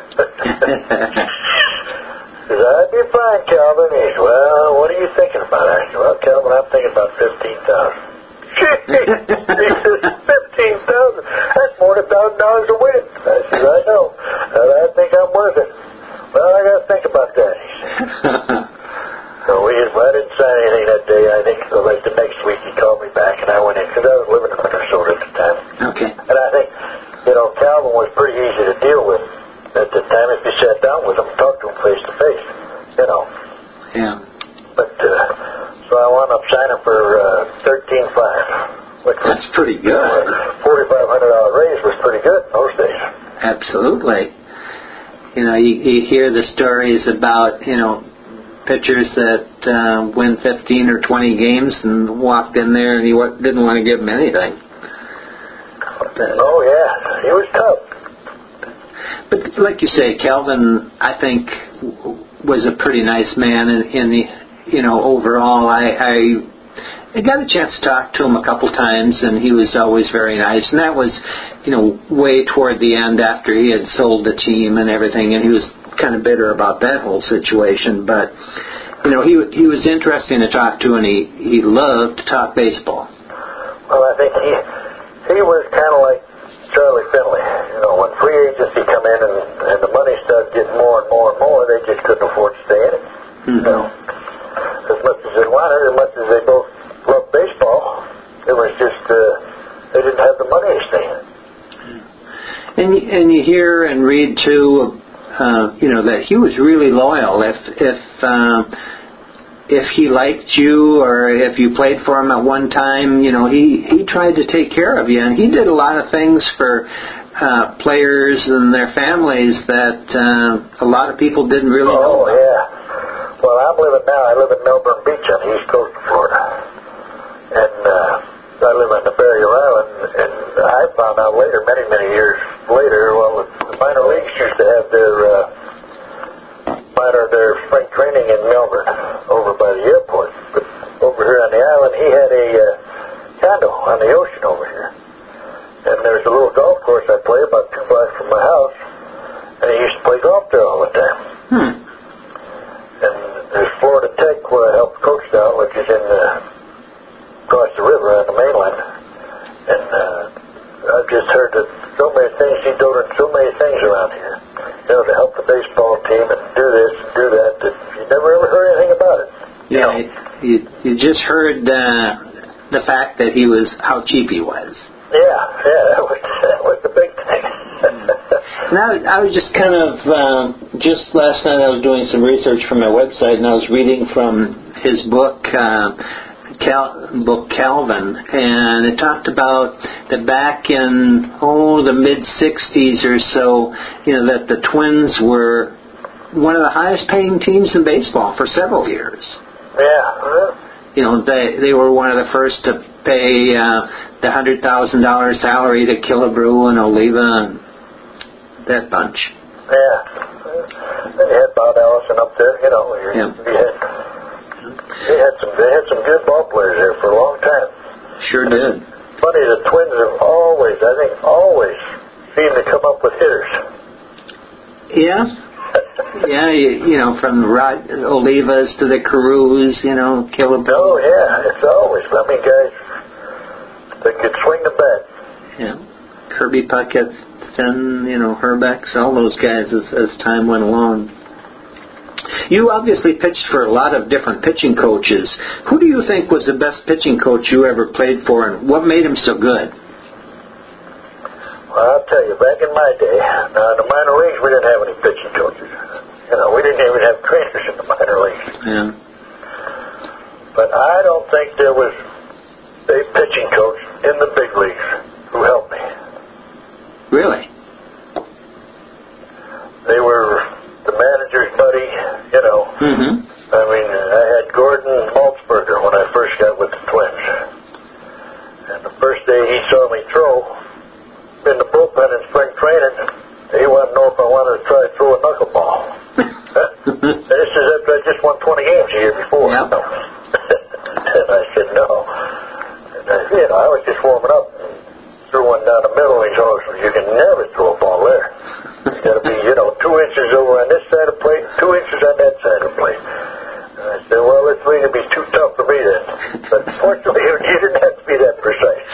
[SPEAKER 2] He says, I'd be fine, Calvin. He says, well, what are you thinking about? I said, well, Calvin, I'm thinking about fifteen thousand dollars. He says, fifteen thousand dollars? That's more than one thousand dollars a win. I said, I know. And I think I'm worth it. Well, I got to think about that, he said. So we, I didn't sign anything that day. I think so like the next week he called me back, and I went in, because I was living in Minnesota at the time.
[SPEAKER 1] Okay.
[SPEAKER 2] And I think, you know, Calvin was pretty easy to deal with at the time if you sat down with him and talked to him face to face, you know.
[SPEAKER 1] Yeah.
[SPEAKER 2] But, uh, so I wound up signing for uh, thirteen five.
[SPEAKER 1] That's pretty good.
[SPEAKER 2] forty-five hundred dollars raise was pretty good in those days.
[SPEAKER 1] Absolutely. You know, you, you hear the stories about, you know, pitchers that uh, win fifteen or twenty games and walked in there and he w- didn't want to give them anything. But,
[SPEAKER 2] oh, yeah. He was tough.
[SPEAKER 1] But like you say, Calvin, I think, was a pretty nice man in, in the, you know, overall. I, I I got a chance to talk to him a couple times, and he was always very nice. And that was, you know, way toward the end after he had sold the team and everything, and he was kind of bitter about that whole situation. But, you know, he he was interesting to talk to, and he, he loved to talk baseball.
[SPEAKER 2] Well, I think he he was kind of like Charlie Finley. You know, when free agency come in and, and the money started getting more and more and more, they just couldn't afford to stay in it. Mm-hmm. You know, as much as they wanted, as much as they both loved baseball, it was just uh, they didn't have the money to stay in it.
[SPEAKER 1] And and you hear and read too, uh, you know, that he was really loyal. If if uh, if he liked you or if you played for him at one time, you know, he, he tried to take care of you. And he did a lot of things for uh, players and their families that uh, a lot of people didn't really
[SPEAKER 2] oh,
[SPEAKER 1] know about.
[SPEAKER 2] Oh, yeah. Well, I'm living now, I live in Melbourne Beach on the east coast of Florida. And uh, I live on the Barrier Island, and I found out later, many, many years later, well, the minor leagues used to have their uh, minor, their spring training in Melbourne, over by the airport. But over here on the island, he had a uh, condo on the ocean over here. And there's a little golf course I play about two blocks from my house, and he used to play golf there all the time.
[SPEAKER 1] Hmm.
[SPEAKER 2] And there's Florida Tech, where I helped coach down, which is in the, across the river on the mainland. And uh, I've just heard that so many things, he donated so many things around here, you know, to help the baseball team and do this and do that, that you never ever heard anything about it.
[SPEAKER 1] Yeah, you, know? you, you just heard uh, the fact that he was, how cheap he was.
[SPEAKER 2] Yeah, yeah, that was, that was the big thing.
[SPEAKER 1] And I, I was just kind of, um, just last night I was doing some research for my website, and I was reading from his book, uh, Cal, book Calvin, and it talked about that back in, oh, the mid-sixties or so, you know, that the Twins were one of the highest paying teams in baseball for several years.
[SPEAKER 2] Yeah.
[SPEAKER 1] You know, they they were one of the first to pay uh, the one hundred thousand dollars salary to Killebrew and Oliva and that bunch.
[SPEAKER 2] Yeah. And you had Bob Allison up there, you know. You,
[SPEAKER 1] yeah.
[SPEAKER 2] you had, they, had some, they had some good ball players there for a long time.
[SPEAKER 1] Sure did.
[SPEAKER 2] Funny, the Twins have always, I think, always seemed to come up with hitters.
[SPEAKER 1] Yeah. Yeah, you, you know, from the Rod, Olivas to the Carews, you know, Killebrew.
[SPEAKER 2] Oh, yeah, it's always, I mean, guys that could swing the bat.
[SPEAKER 1] Yeah. Kirby Puckett, and, you know, Herbecks, all those guys as, as time went along. You obviously pitched for a lot of different pitching coaches. Who do you think was the best pitching coach you ever played for, and what made him so good?
[SPEAKER 2] Well, I'll tell you, back in my day, now in the minor leagues, we didn't have any pitching coaches. You know, we didn't even have trainers in the minor leagues.
[SPEAKER 1] Yeah.
[SPEAKER 2] But I don't think there was a pitching coach in the big leagues who helped me.
[SPEAKER 1] Really?
[SPEAKER 2] They were the manager's buddy, you know.
[SPEAKER 1] Mm-hmm.
[SPEAKER 2] I mean, I had Gordon Maltzberger when I first got with the Twins. And the first day he saw me throw in the bullpen in spring training, he wanted to know if I wanted to try to throw a knuckleball. This is after I just won twenty games the year before.
[SPEAKER 1] Yep.
[SPEAKER 2] And I said no. And I, you know, I was just warming up and threw one down the middle, and he said, you can never throw a ball there. You got to be, you know, two inches over on this side of the plate, two inches on that side of the plate. And I said, well, this league would be too tough for me then. But fortunately, you didn't have to be that precise.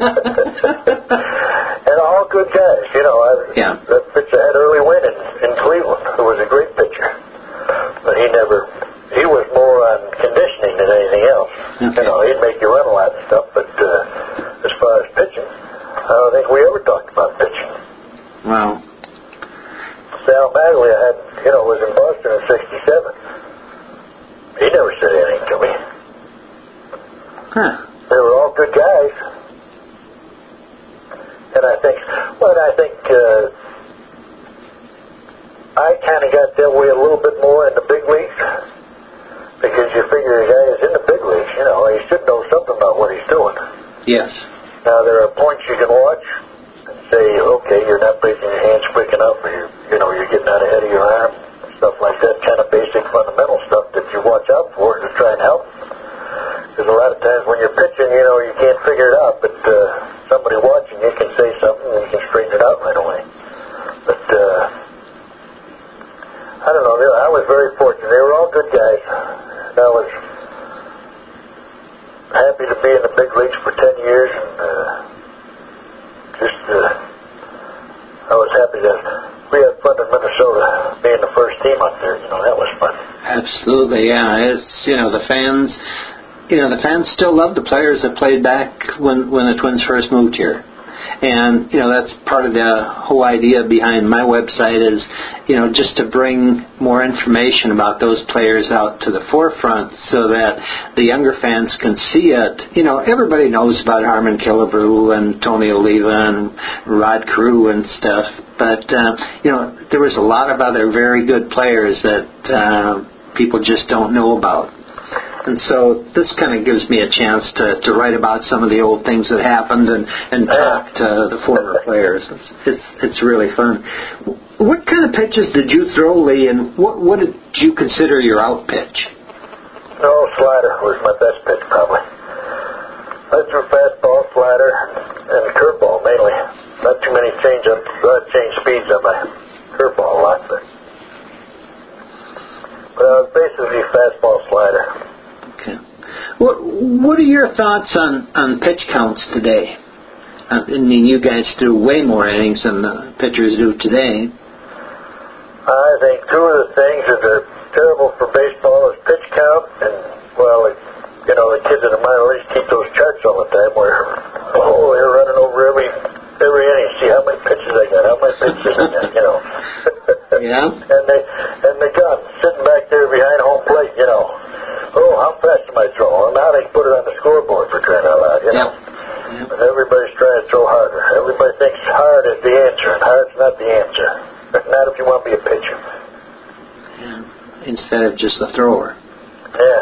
[SPEAKER 2] And all good guys, you know. I,
[SPEAKER 1] yeah.
[SPEAKER 2] That pitcher had Early Wynn in, in Cleveland, who was a great pitcher. But he never, he was more on conditioning than anything else.
[SPEAKER 1] Okay.
[SPEAKER 2] You know, he'd make you run a lot and stuff, but uh, as far as pitching, I don't think we ever talked about pitching.
[SPEAKER 1] Wow.
[SPEAKER 2] Sal Maglia had, you know, was in Boston in sixty-seven. He never said anything to me.
[SPEAKER 1] Huh.
[SPEAKER 2] They were all good guys. And I think, well, I think uh, I kind of got that way a little bit more in the big leagues, because you figure a guy is in the big leagues, you know, he should know something about what he's doing.
[SPEAKER 1] Yes.
[SPEAKER 2] Now, there are points you can watch and say, okay, you're not breaking your hands quick enough, or you're, you know, you're getting out ahead of your arm, stuff like that, kind of basic fundamental stuff that you watch out for to try and help. Because a lot of times when you're pitching, you know, you can't figure it out, but uh, somebody watching you can say something and you can straighten it out right away. But, uh, I don't know, they, I was very fortunate. They were all good guys. And I was happy to be in the big leagues for ten years, and uh, just, uh, I was happy that we had fun in Minnesota, being the first team up there. You know, that was fun.
[SPEAKER 1] Absolutely, yeah. It's, you know, the fans, you know, the fans still love the players that played back when, when the Twins first moved here. And, you know, that's part of the whole idea behind my website is, you know, just to bring more information about those players out to the forefront so that the younger fans can see it. You know, everybody knows about Harmon Killebrew and Tony Oliva and Rod Carew and stuff. But, uh, you know, there was a lot of other very good players that uh, people just don't know about. And so this kind of gives me a chance to, to write about some of the old things that happened and, and talk to the former players. It's, it's it's really fun. What kind of pitches did you throw, Lee, and what, what did you consider your out pitch?
[SPEAKER 2] No, slider was my best pitch probably. I threw fastball, slider, and curveball mainly. Not too many change-ups. I change speeds on my curveball a lot, but, but I was basically fastball, slider.
[SPEAKER 1] Okay. What What are your thoughts on, on pitch counts today? Uh, I mean, you guys do way more innings than the pitchers do today.
[SPEAKER 2] I think two of the things that are terrible for baseball is pitch count, and, well, it, you know, the kids in the minor leagues keep those charts all the time where, oh, they're running over every every inning, see how many pitches they got, how many pitches they got, you know.
[SPEAKER 1] Yeah.
[SPEAKER 2] And they and the gun sitting back there behind home plate, you know. Oh, how fast am I throwing? Well, now they put it on the scoreboard for crying out loud, you know.
[SPEAKER 1] Yeah.
[SPEAKER 2] But everybody's trying to throw harder. Everybody thinks hard is the answer, and hard's not the answer. Not if you want to be a pitcher.
[SPEAKER 1] Yeah. Instead of just a thrower.
[SPEAKER 2] Yeah.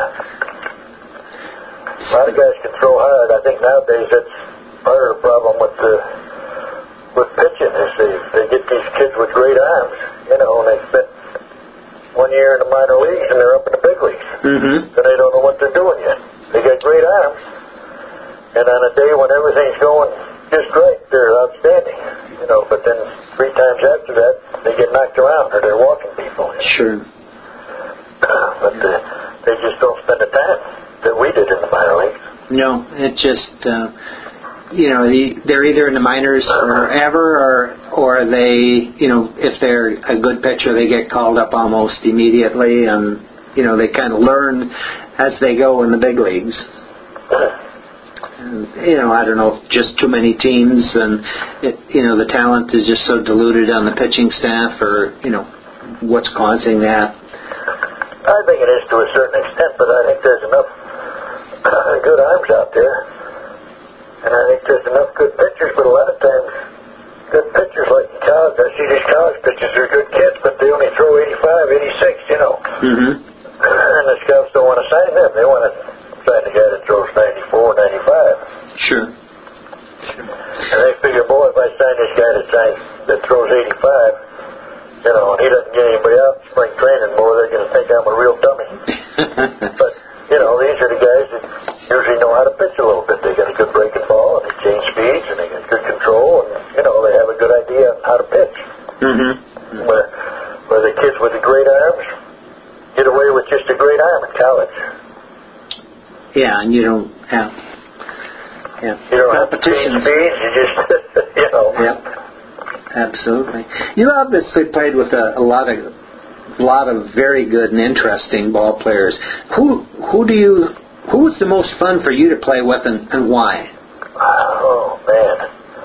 [SPEAKER 2] A lot of guys can throw hard. I think nowadays that's part of the problem with the with pitching is they they get these kids with great arms, you know, and they spent one year in the minor leagues and they're up in the big leagues.
[SPEAKER 1] Mm-hmm.
[SPEAKER 2] And they don't know what they're doing yet. They got great arms, and on a day when everything's going just right, they're outstanding, you know. But then three times after that, they get knocked around or they're walking people. You know?
[SPEAKER 1] Sure.
[SPEAKER 2] But uh, they just don't spend the time that we did in the minor leagues.
[SPEAKER 1] No, it just, uh, you know, they're either in the minors forever or, or they, you know, if they're a good pitcher, they get called up almost immediately and, you know, they kind of learn as they go in the big leagues. And, you know, I don't know, just too many teams and, it, you know, the talent is just so diluted on the pitching staff or, you know, what's causing that?
[SPEAKER 2] I think it is to a certain extent, but I think there's enough good arms out there. And I think there's enough good pitchers, but a lot of times good pitchers like in college, I see these college pitchers are good kids, but they only throw eighty-five, eighty-six, you know.
[SPEAKER 1] Mm-hmm.
[SPEAKER 2] And the scouts don't want to sign them. They want to sign the guy that throws ninety-four, ninety-five.
[SPEAKER 1] Sure.
[SPEAKER 2] And they figure, boy, if I sign this guy that, signs, that throws eighty-five, you know, and he doesn't get anybody out in spring training, boy, they're going to think I'm a real dummy. But, you know, these are the guys that usually know how to pitch a little bit. They got a good breaking ball, and they change speeds, and they got good control, and, you know, they have a good idea on how to pitch.
[SPEAKER 1] Mm-hmm.
[SPEAKER 2] Where, where the kids with the great arms get away with just a great arm in college.
[SPEAKER 1] Yeah, and you don't have, yeah.
[SPEAKER 2] You don't have to change speeds, you just, you know.
[SPEAKER 1] Yep, absolutely. You obviously played with a, a lot of a lot of very good and interesting ball players. Who who do you who was the most fun for you to play with, and, and why?
[SPEAKER 2] Oh man,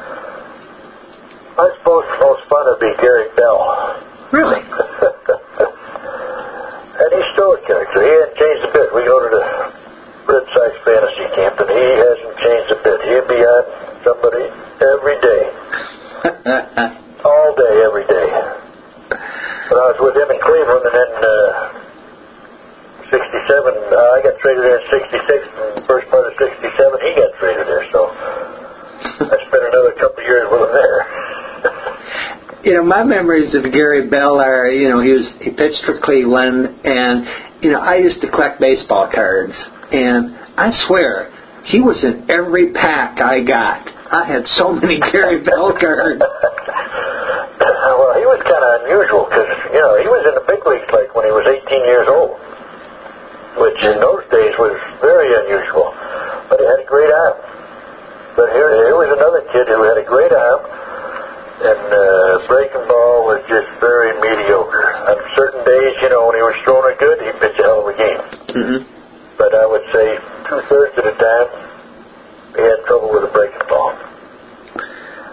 [SPEAKER 2] I suppose the most fun would be Gary Bell.
[SPEAKER 1] Really?
[SPEAKER 2] And he's still a character. He hasn't changed a bit. We go to the Red Sox fantasy camp, and he hasn't changed a bit. He'd be on somebody every day, all day, every day. But I was with him in Cleveland, and then uh, sixty-seven, uh, I got traded there in sixty-six, and the first part of sixty-seven, he got traded there, so I spent another couple of years with him there.
[SPEAKER 1] You know, my memories of Gary Bell are, you know, he was he pitched for Cleveland, and, you know, I used to collect baseball cards, and I swear, he was in every pack I got. I had so many Gary Bell cards.
[SPEAKER 2] Well, he was kind of unusual because, you know, he was in the big leagues like when he was eighteen years old, which in those days was very unusual. But he had a great arm. But here, here was another kid who had a great arm, and uh, breaking ball was just very mediocre. On certain days, you know, when he was throwing it good, he'd pitch a hell of a game.
[SPEAKER 1] Mm-hmm.
[SPEAKER 2] But I would say two-thirds of the time, he had trouble with the breaking ball.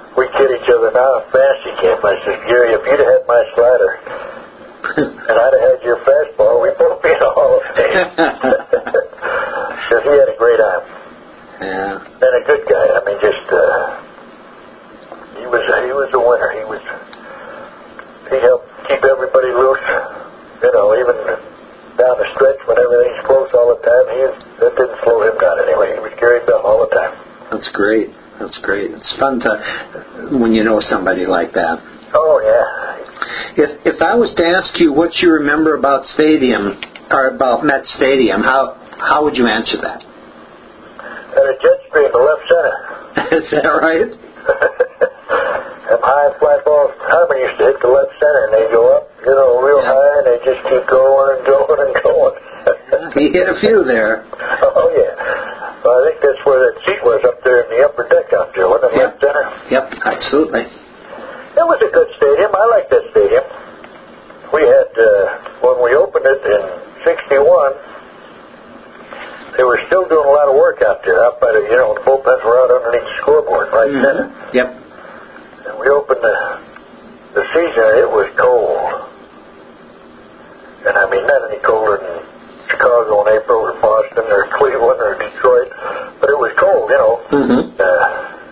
[SPEAKER 2] slider. And I'd have had your fastball. We'd both be in the Hall of Fame. Because he had a great arm.
[SPEAKER 1] Yeah.
[SPEAKER 2] And a good guy. I mean, just, uh, he was, he was a winner. He was, he helped keep everybody loose. You know, even down the stretch when everything's close all the time, he, that didn't slow him down anyway. He was carried down all the time.
[SPEAKER 1] That's great. That's great. It's fun to, when you know somebody like that.
[SPEAKER 2] Oh, yeah.
[SPEAKER 1] If if I was to ask you what you remember about Stadium, or about Met Stadium, how how would you answer that?
[SPEAKER 2] And a jet stream to left center.
[SPEAKER 1] Is that right?
[SPEAKER 2] Them high fly balls, Harmon used to hit the left center, and they go up, you know, real yeah. high, and they just keep going and going and going.
[SPEAKER 1] He hit a few there.
[SPEAKER 2] Oh, yeah. Well, I think that's where that seat was up there in the upper deck out there, wasn't it?
[SPEAKER 1] Yep.
[SPEAKER 2] Left center?
[SPEAKER 1] Yep, absolutely.
[SPEAKER 2] It was a good stadium. I liked that stadium. We had, uh, when we opened it in sixty-one, they were still doing a lot of work out there, out by the, you know, the bullpens were out underneath the scoreboard, right mm-hmm. center.
[SPEAKER 1] Yep.
[SPEAKER 2] And we opened the, the season, it was cold. And I mean, not any colder than Chicago in April or Boston or Cleveland or Detroit, but it was cold, you know. Mm-hmm. Uh,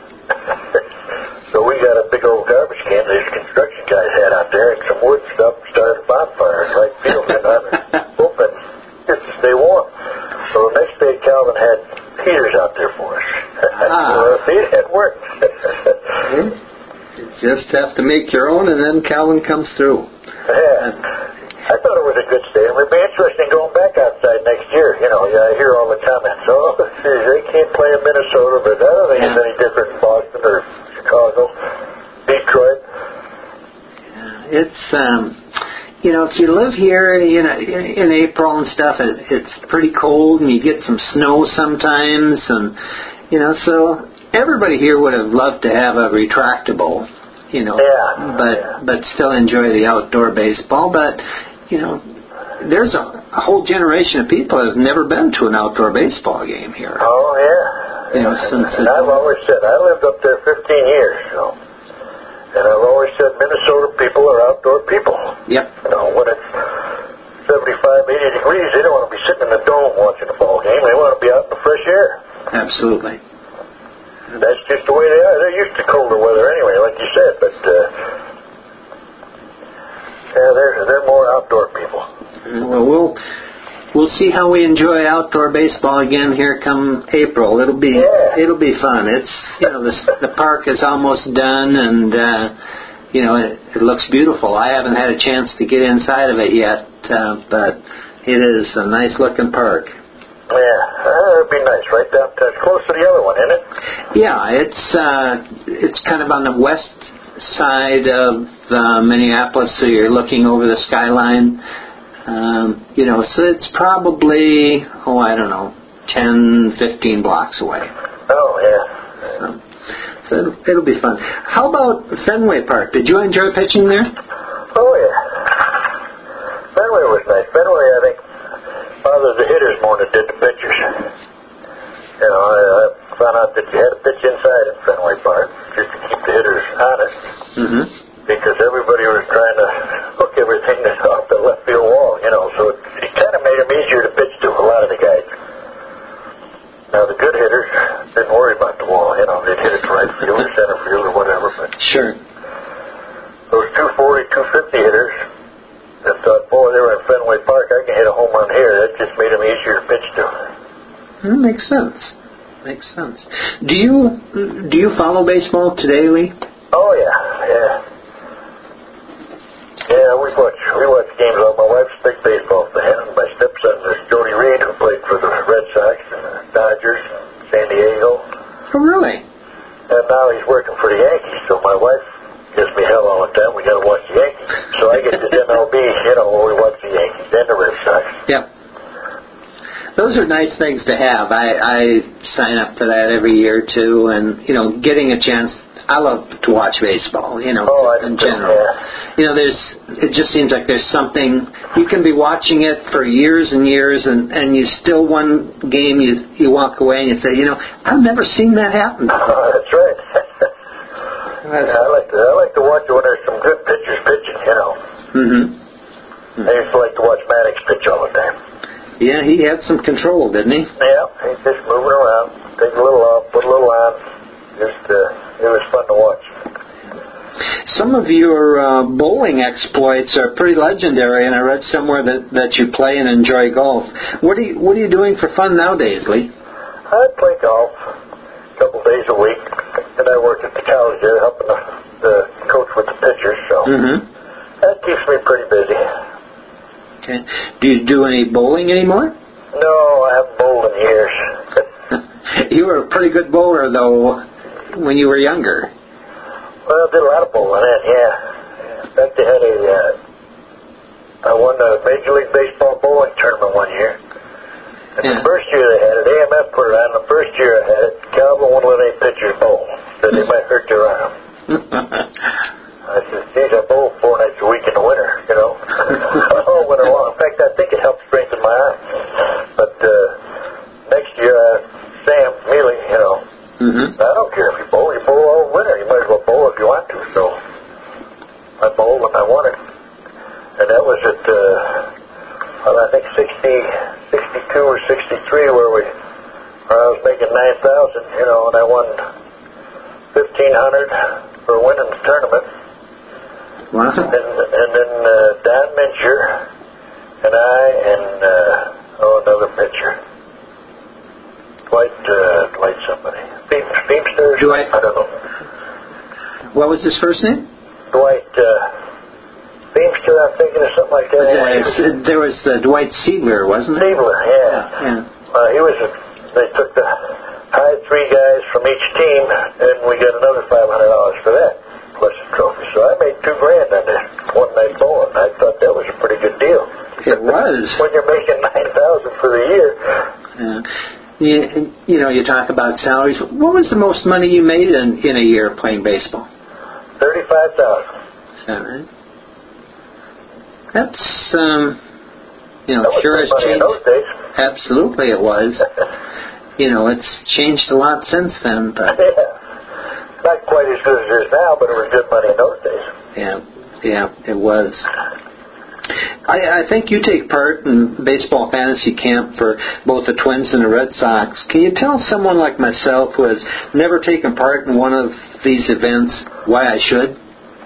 [SPEAKER 2] so we got a big old garbage can these construction guys had out there and some wood stuff and started a bonfire in right field and on the bullpen just to stay warm. So the next day Calvin had heaters out there for us. Ah. So see, it worked.
[SPEAKER 1] You just have to make your own and then Calvin comes through.
[SPEAKER 2] Yeah. I thought it was a good stadium. It'd be interesting going back outside next year. You know, yeah, I hear all the comments. Oh, they can't play in Minnesota, but I don't think yeah. it's any different in Boston or Chicago, Detroit.
[SPEAKER 1] It's, um, you know, if you live here you know, in April and stuff, it, it's pretty cold and you get some snow sometimes. And, you know, so everybody here would have loved to have a retractable, you know,
[SPEAKER 2] yeah,
[SPEAKER 1] but
[SPEAKER 2] yeah.
[SPEAKER 1] but still enjoy the outdoor baseball. But, you know, there's a, a whole generation of people that have never been to an outdoor baseball game here.
[SPEAKER 2] Oh, yeah.
[SPEAKER 1] You know,
[SPEAKER 2] and,
[SPEAKER 1] since
[SPEAKER 2] and
[SPEAKER 1] it,
[SPEAKER 2] I've always said, I lived up there fifteen years, you know, and I've always said Minnesota people are outdoor people.
[SPEAKER 1] Yep.
[SPEAKER 2] You know, when it's seventy-five, eighty degrees, they don't want to be sitting in the dome watching a ball game. They want to be out in the fresh air.
[SPEAKER 1] Absolutely.
[SPEAKER 2] That's just the way they are. They're used to colder weather anyway, like you said, but uh, yeah, they're, they're more outdoor people.
[SPEAKER 1] Well, we'll we'll see how we enjoy outdoor baseball again here come April. It'll be
[SPEAKER 2] yeah.
[SPEAKER 1] it'll be fun. It's you know the the park is almost done, and uh, you know it, it looks beautiful. I haven't had a chance to get inside of it yet, uh, but it is a nice looking park.
[SPEAKER 2] Yeah, uh, it'd be nice, right down to, close to the other one, isn't it?
[SPEAKER 1] Yeah, it's uh, it's kind of on the west side of uh, Minneapolis, so you're looking over the skyline. Um, you know, so it's probably, oh, I don't know, ten, fifteen blocks away.
[SPEAKER 2] Oh, yeah.
[SPEAKER 1] So, so it'll, it'll be fun. How about Fenway Park? Did you enjoy pitching there?
[SPEAKER 2] Oh, yeah. Fenway was nice. Fenway, I think, bothered the hitters more than it did the pitchers. You know, I, I found out that you had to pitch inside in Fenway Park just to keep the hitters honest. Mm-hmm. Because everybody was trying to hook everything off the left field wall, you know, so it, it kind of made them easier to pitch to, a lot of the guys. Now, the good hitters didn't worry about the wall, you know, they'd hit it to right field or center field or whatever, but
[SPEAKER 1] sure.
[SPEAKER 2] Those two forty, two fifty hitters that thought, boy, they were in Fenway Park, I can hit a home run here, that just made them easier to pitch to.
[SPEAKER 1] That makes sense. Makes sense. Do you, do you follow baseball today, Lee?
[SPEAKER 2] Oh, yeah, yeah. Yeah, we watch we watch games. Well, my wife's a big baseball fan, and my stepson is Jody Reed, who played for the Red Sox and the Dodgers and San Diego.
[SPEAKER 1] Oh, really?
[SPEAKER 2] And now he's working for the Yankees, so my wife gives me hell all the time. We got to watch the Yankees. So I get the M L B, you know, when we watch the Yankees and the Red Sox.
[SPEAKER 1] Yep. Those are nice things to have. I, I sign up for that every year, too, and, you know, getting a chance. I love to watch baseball, you know,
[SPEAKER 2] oh, I
[SPEAKER 1] in general.
[SPEAKER 2] Yeah.
[SPEAKER 1] You know, there's, it just seems like there's something, you can be watching it for years and years, and, and you still, one game, you you walk away and you say, you know, I've never seen that happen.
[SPEAKER 2] Oh, that's right. yeah, I like to I like to watch it when there's some good pitchers pitching, you know.
[SPEAKER 1] Mm-hmm.
[SPEAKER 2] I used to like to watch Maddox pitch all the time.
[SPEAKER 1] Yeah, he had some control, didn't he?
[SPEAKER 2] Yeah, he's just moving around, take a little off, put a little on. Just, uh, it was fun to watch.
[SPEAKER 1] Some of your uh, bowling exploits are pretty legendary, and I read somewhere that, that you play and enjoy golf. What are you What are you doing for fun nowadays, Lee?
[SPEAKER 2] I play golf a couple days a week, and I work at the college there, helping the, the coach with the pitchers. So
[SPEAKER 1] Mm-hmm.
[SPEAKER 2] that keeps me pretty busy.
[SPEAKER 1] Okay. Do you do any bowling anymore?
[SPEAKER 2] No, I haven't bowled in years.
[SPEAKER 1] You were a pretty good bowler, though, when you were younger.
[SPEAKER 2] Well, I did a lot of bowling then, yeah. In fact, they had a, uh, I won the Major League Baseball bowling tournament one year. And
[SPEAKER 1] Yeah.
[SPEAKER 2] the first year they had it, A M F put it on. The first year I had it, Calvin wouldn't let any pitchers bowl. Said they might hurt their arm. I said, geez, I bowl four nights a week in the winter, you know. All winter long. In fact, I think it helped strengthen my arm. But uh, next year, uh, Sam Healy, you know,
[SPEAKER 1] Mm-hmm.
[SPEAKER 2] I don't care if you bowl. You bowl all winter. You might as well bowl if you want to. So I bowled and I won it. And that was at, uh, well, I think sixty, sixty-two or sixty-three where we, where I was making nine thousand, you know, and I won fifteen hundred for winning the tournament.
[SPEAKER 1] Wow.
[SPEAKER 2] And, and then uh, Don Mincher and I and, uh, oh, another pitcher. Dwight, uh, Dwight somebody. Beamster?
[SPEAKER 1] Dwight.
[SPEAKER 2] I don't know.
[SPEAKER 1] What was his first name?
[SPEAKER 2] Dwight, uh, Beamster, I'm thinking of something like that.
[SPEAKER 1] Uh, there was uh, Dwight Siebler, wasn't there?
[SPEAKER 2] Siebler, yeah.
[SPEAKER 1] Yeah.
[SPEAKER 2] Uh, he was, a, they took the high three guys from each team, and we got another five hundred dollars for that, plus a trophy. So I made two grand on this one night bowling. I thought that was a pretty good deal.
[SPEAKER 1] It was.
[SPEAKER 2] When you're making nine thousand for the year.
[SPEAKER 1] Yeah. You, you know, you talk about salaries. What was the most money you made in, in a year playing baseball?
[SPEAKER 2] Thirty-five thousand.
[SPEAKER 1] Is that right? That's, um, you know,
[SPEAKER 2] That was
[SPEAKER 1] sure
[SPEAKER 2] good
[SPEAKER 1] has
[SPEAKER 2] money in
[SPEAKER 1] changed.
[SPEAKER 2] those days.
[SPEAKER 1] Absolutely, it was. You know, it's changed a lot since then, but
[SPEAKER 2] Yeah. Not quite as good as it is now, but it was good money in those days.
[SPEAKER 1] yeah, yeah, it was. I, I think you take part in baseball fantasy camp for both the Twins and the Red Sox. Can you tell someone like myself who has never taken part in one of these events why I should?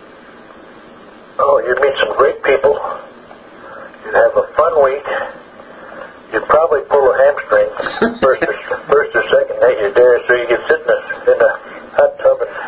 [SPEAKER 2] Oh, you'd meet some great people. You'd have a fun week. You'd probably pull a hamstring first or, first or second night you're there, so you can sit in a, in a hot tub and,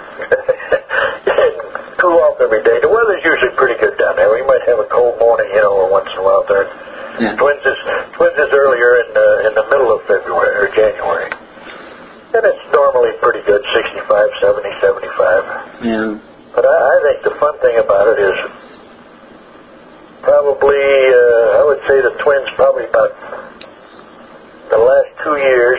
[SPEAKER 2] and cool off every day. The weather's usually pretty good down there. We might have a cold morning, you know, once in a while there.
[SPEAKER 1] Yeah.
[SPEAKER 2] Twins is Twins is earlier in the, in the middle of February or January. And it's normally pretty good, sixty-five, seventy, seventy-five.
[SPEAKER 1] Yeah.
[SPEAKER 2] But I, I think the fun thing about it is probably, uh, I would say the Twins probably about the last two years,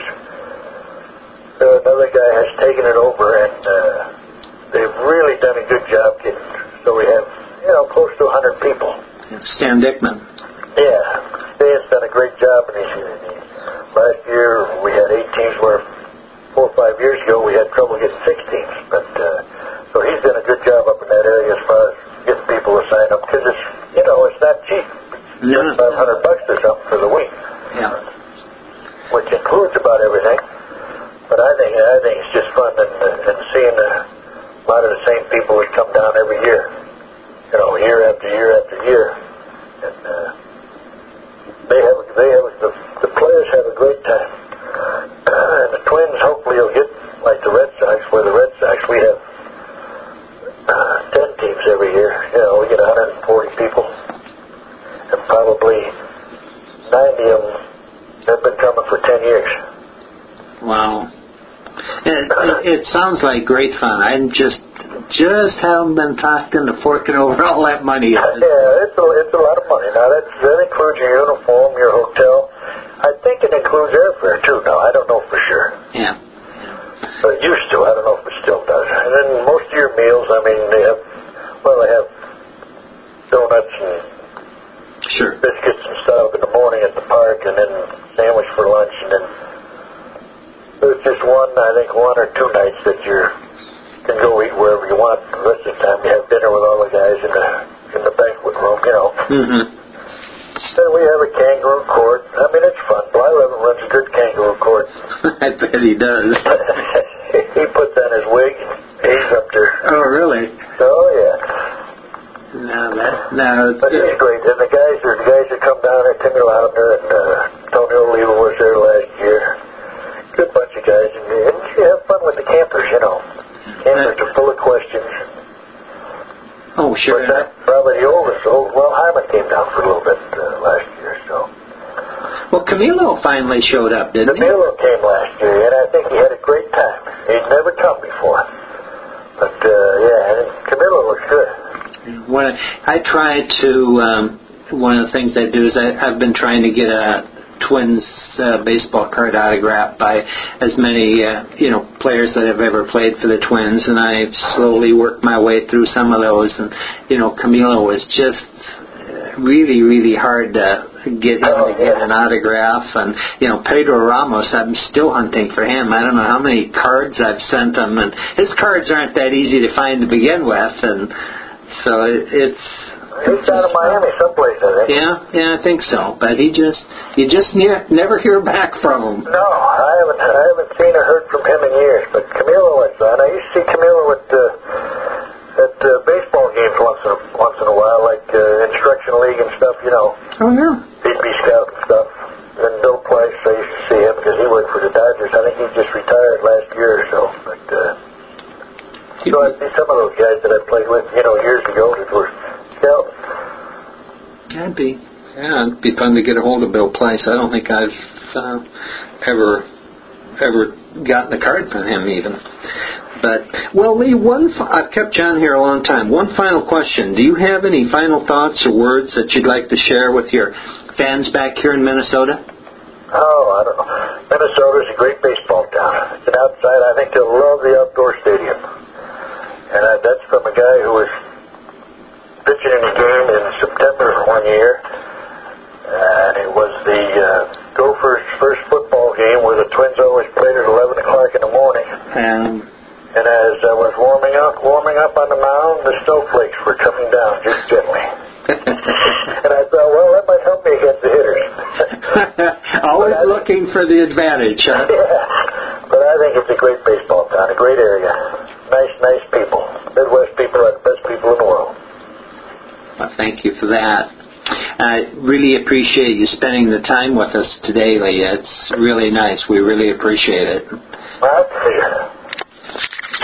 [SPEAKER 2] uh, another guy has taken it over, and uh, they've really done a good job getting, so we have, you know, close to one hundred people.
[SPEAKER 1] Stan Dickman.
[SPEAKER 2] Yeah, Stan's done a great job, and he's, he, last year we had eight teams where four or five years ago we had trouble getting six teams, but uh, so he's done a good job up in that area as far as getting people to sign up, because it's, you know, it's not cheap.
[SPEAKER 1] No.
[SPEAKER 2] It's five hundred bucks or something for the week.
[SPEAKER 1] Yeah.
[SPEAKER 2] Which includes about everything. But I think I think it's just fun and, and seeing a lot of the same people that come down every year, you know, year after year after year, and uh, they have they have the, the players have a great time, and the Twins hopefully will get like the Red Sox, where the Red Sox we have uh, ten teams every year. You know, we get one hundred forty people, and probably ninety of them have been coming for ten years.
[SPEAKER 1] Wow. It, it, it sounds like great fun. I'm just just haven't been talking to forking over all that money.
[SPEAKER 2] Yeah, it's a, it's a lot of money. Now, that's, that includes your uniform, your hotel. I think it includes airfare, too. Now, I don't know for sure.
[SPEAKER 1] Yeah.
[SPEAKER 2] But it used to. I don't know if it still does. And then most of your meals, I mean, they have, well, they have donuts and
[SPEAKER 1] Sure.
[SPEAKER 2] biscuits and stuff in the morning at the park, and then sandwich for lunch, and then there's just one, I think, one or two nights that you can go eat wherever you want. The rest of the time you have dinner with all the guys in the in the banquet
[SPEAKER 1] Mm-hmm.
[SPEAKER 2] Then we have a kangaroo court. I mean, it's fun. Bly Levin runs a good kangaroo court.
[SPEAKER 1] I bet he does.
[SPEAKER 2] He puts on his wig. He's up there.
[SPEAKER 1] Oh, really?
[SPEAKER 2] Oh, yeah.
[SPEAKER 1] No, that, no.
[SPEAKER 2] But he's great. And the guys are the guys that come down there, Timmy Lautner and uh, Tony Oliva was there last year. Good bunch of guys. And, and you have fun with the campers, you know. Campers are full of questions.
[SPEAKER 1] Oh, sure.
[SPEAKER 2] But that, probably the oldest, old, well, Hyman came down for a little bit uh, last year, so.
[SPEAKER 1] Well, Camilo finally showed up, didn't
[SPEAKER 2] Camilo he? came last year, and I think he had a great time. He'd never come before. But, uh, yeah, and Camilo looks good.
[SPEAKER 1] When I, I try to, um, one of the things I do is I, I've been trying to get a Twins uh, baseball card autographed by as many, uh, you know, players that have ever played for the Twins, and I slowly worked my way through some of those. And, you know, Camilo was just really, really hard to get him
[SPEAKER 2] oh,
[SPEAKER 1] to get
[SPEAKER 2] yeah.
[SPEAKER 1] an autograph. And, you know, Pedro Ramos, I'm still hunting for him. I don't know how many cards I've sent him, and his cards aren't that easy to find to begin with, and so it, it's...
[SPEAKER 2] He's down in Miami someplace, I think.
[SPEAKER 1] Yeah, yeah, I think so. But he just, you just ne- never hear back from him.
[SPEAKER 2] No, I haven't I haven't seen or heard from him in years. But Camilo was on. I used to see Camilo at, uh, at uh, baseball games once in, a, once in a while, like uh, Instruction League and stuff, you know.
[SPEAKER 1] Oh, yeah.
[SPEAKER 2] He'd be scout and stuff. And Bill Price, I used to see him because he worked for the Dodgers. I think he just retired last year or so. But, uh, so I see some of those guys that I played with, you know, years ago that were scouting.
[SPEAKER 1] That'd be, yeah, it'd be fun to get a hold of Bill Price. I don't think I've uh, ever, ever gotten a card from him even. But, well, Lee, one, I've kept John here a long time. One final question. Do you have any final thoughts or words that you'd like to share with your fans back here in Minnesota?
[SPEAKER 2] Oh, I don't know. Minnesota's a great baseball town. It's an outside. I think they'll love the outdoor stadium. And uh, that's from a guy who was pitching in a game in September one year. And it was the uh, Gophers' first football game where the Twins always played at eleven o'clock in the morning.
[SPEAKER 1] Um,
[SPEAKER 2] and as I was warming up, warming up on the mound, the snowflakes were coming down just gently. And I thought, well, that might help me against the hitters.
[SPEAKER 1] Always I, looking for the advantage, huh?
[SPEAKER 2] Yeah. But I think it's a great baseball town, a great area. Nice, nice people. Midwest people are the best people in the world.
[SPEAKER 1] Well, thank you for that. I really appreciate you spending the time with us today, Lee. It's really nice. We really appreciate it.
[SPEAKER 2] My pleasure.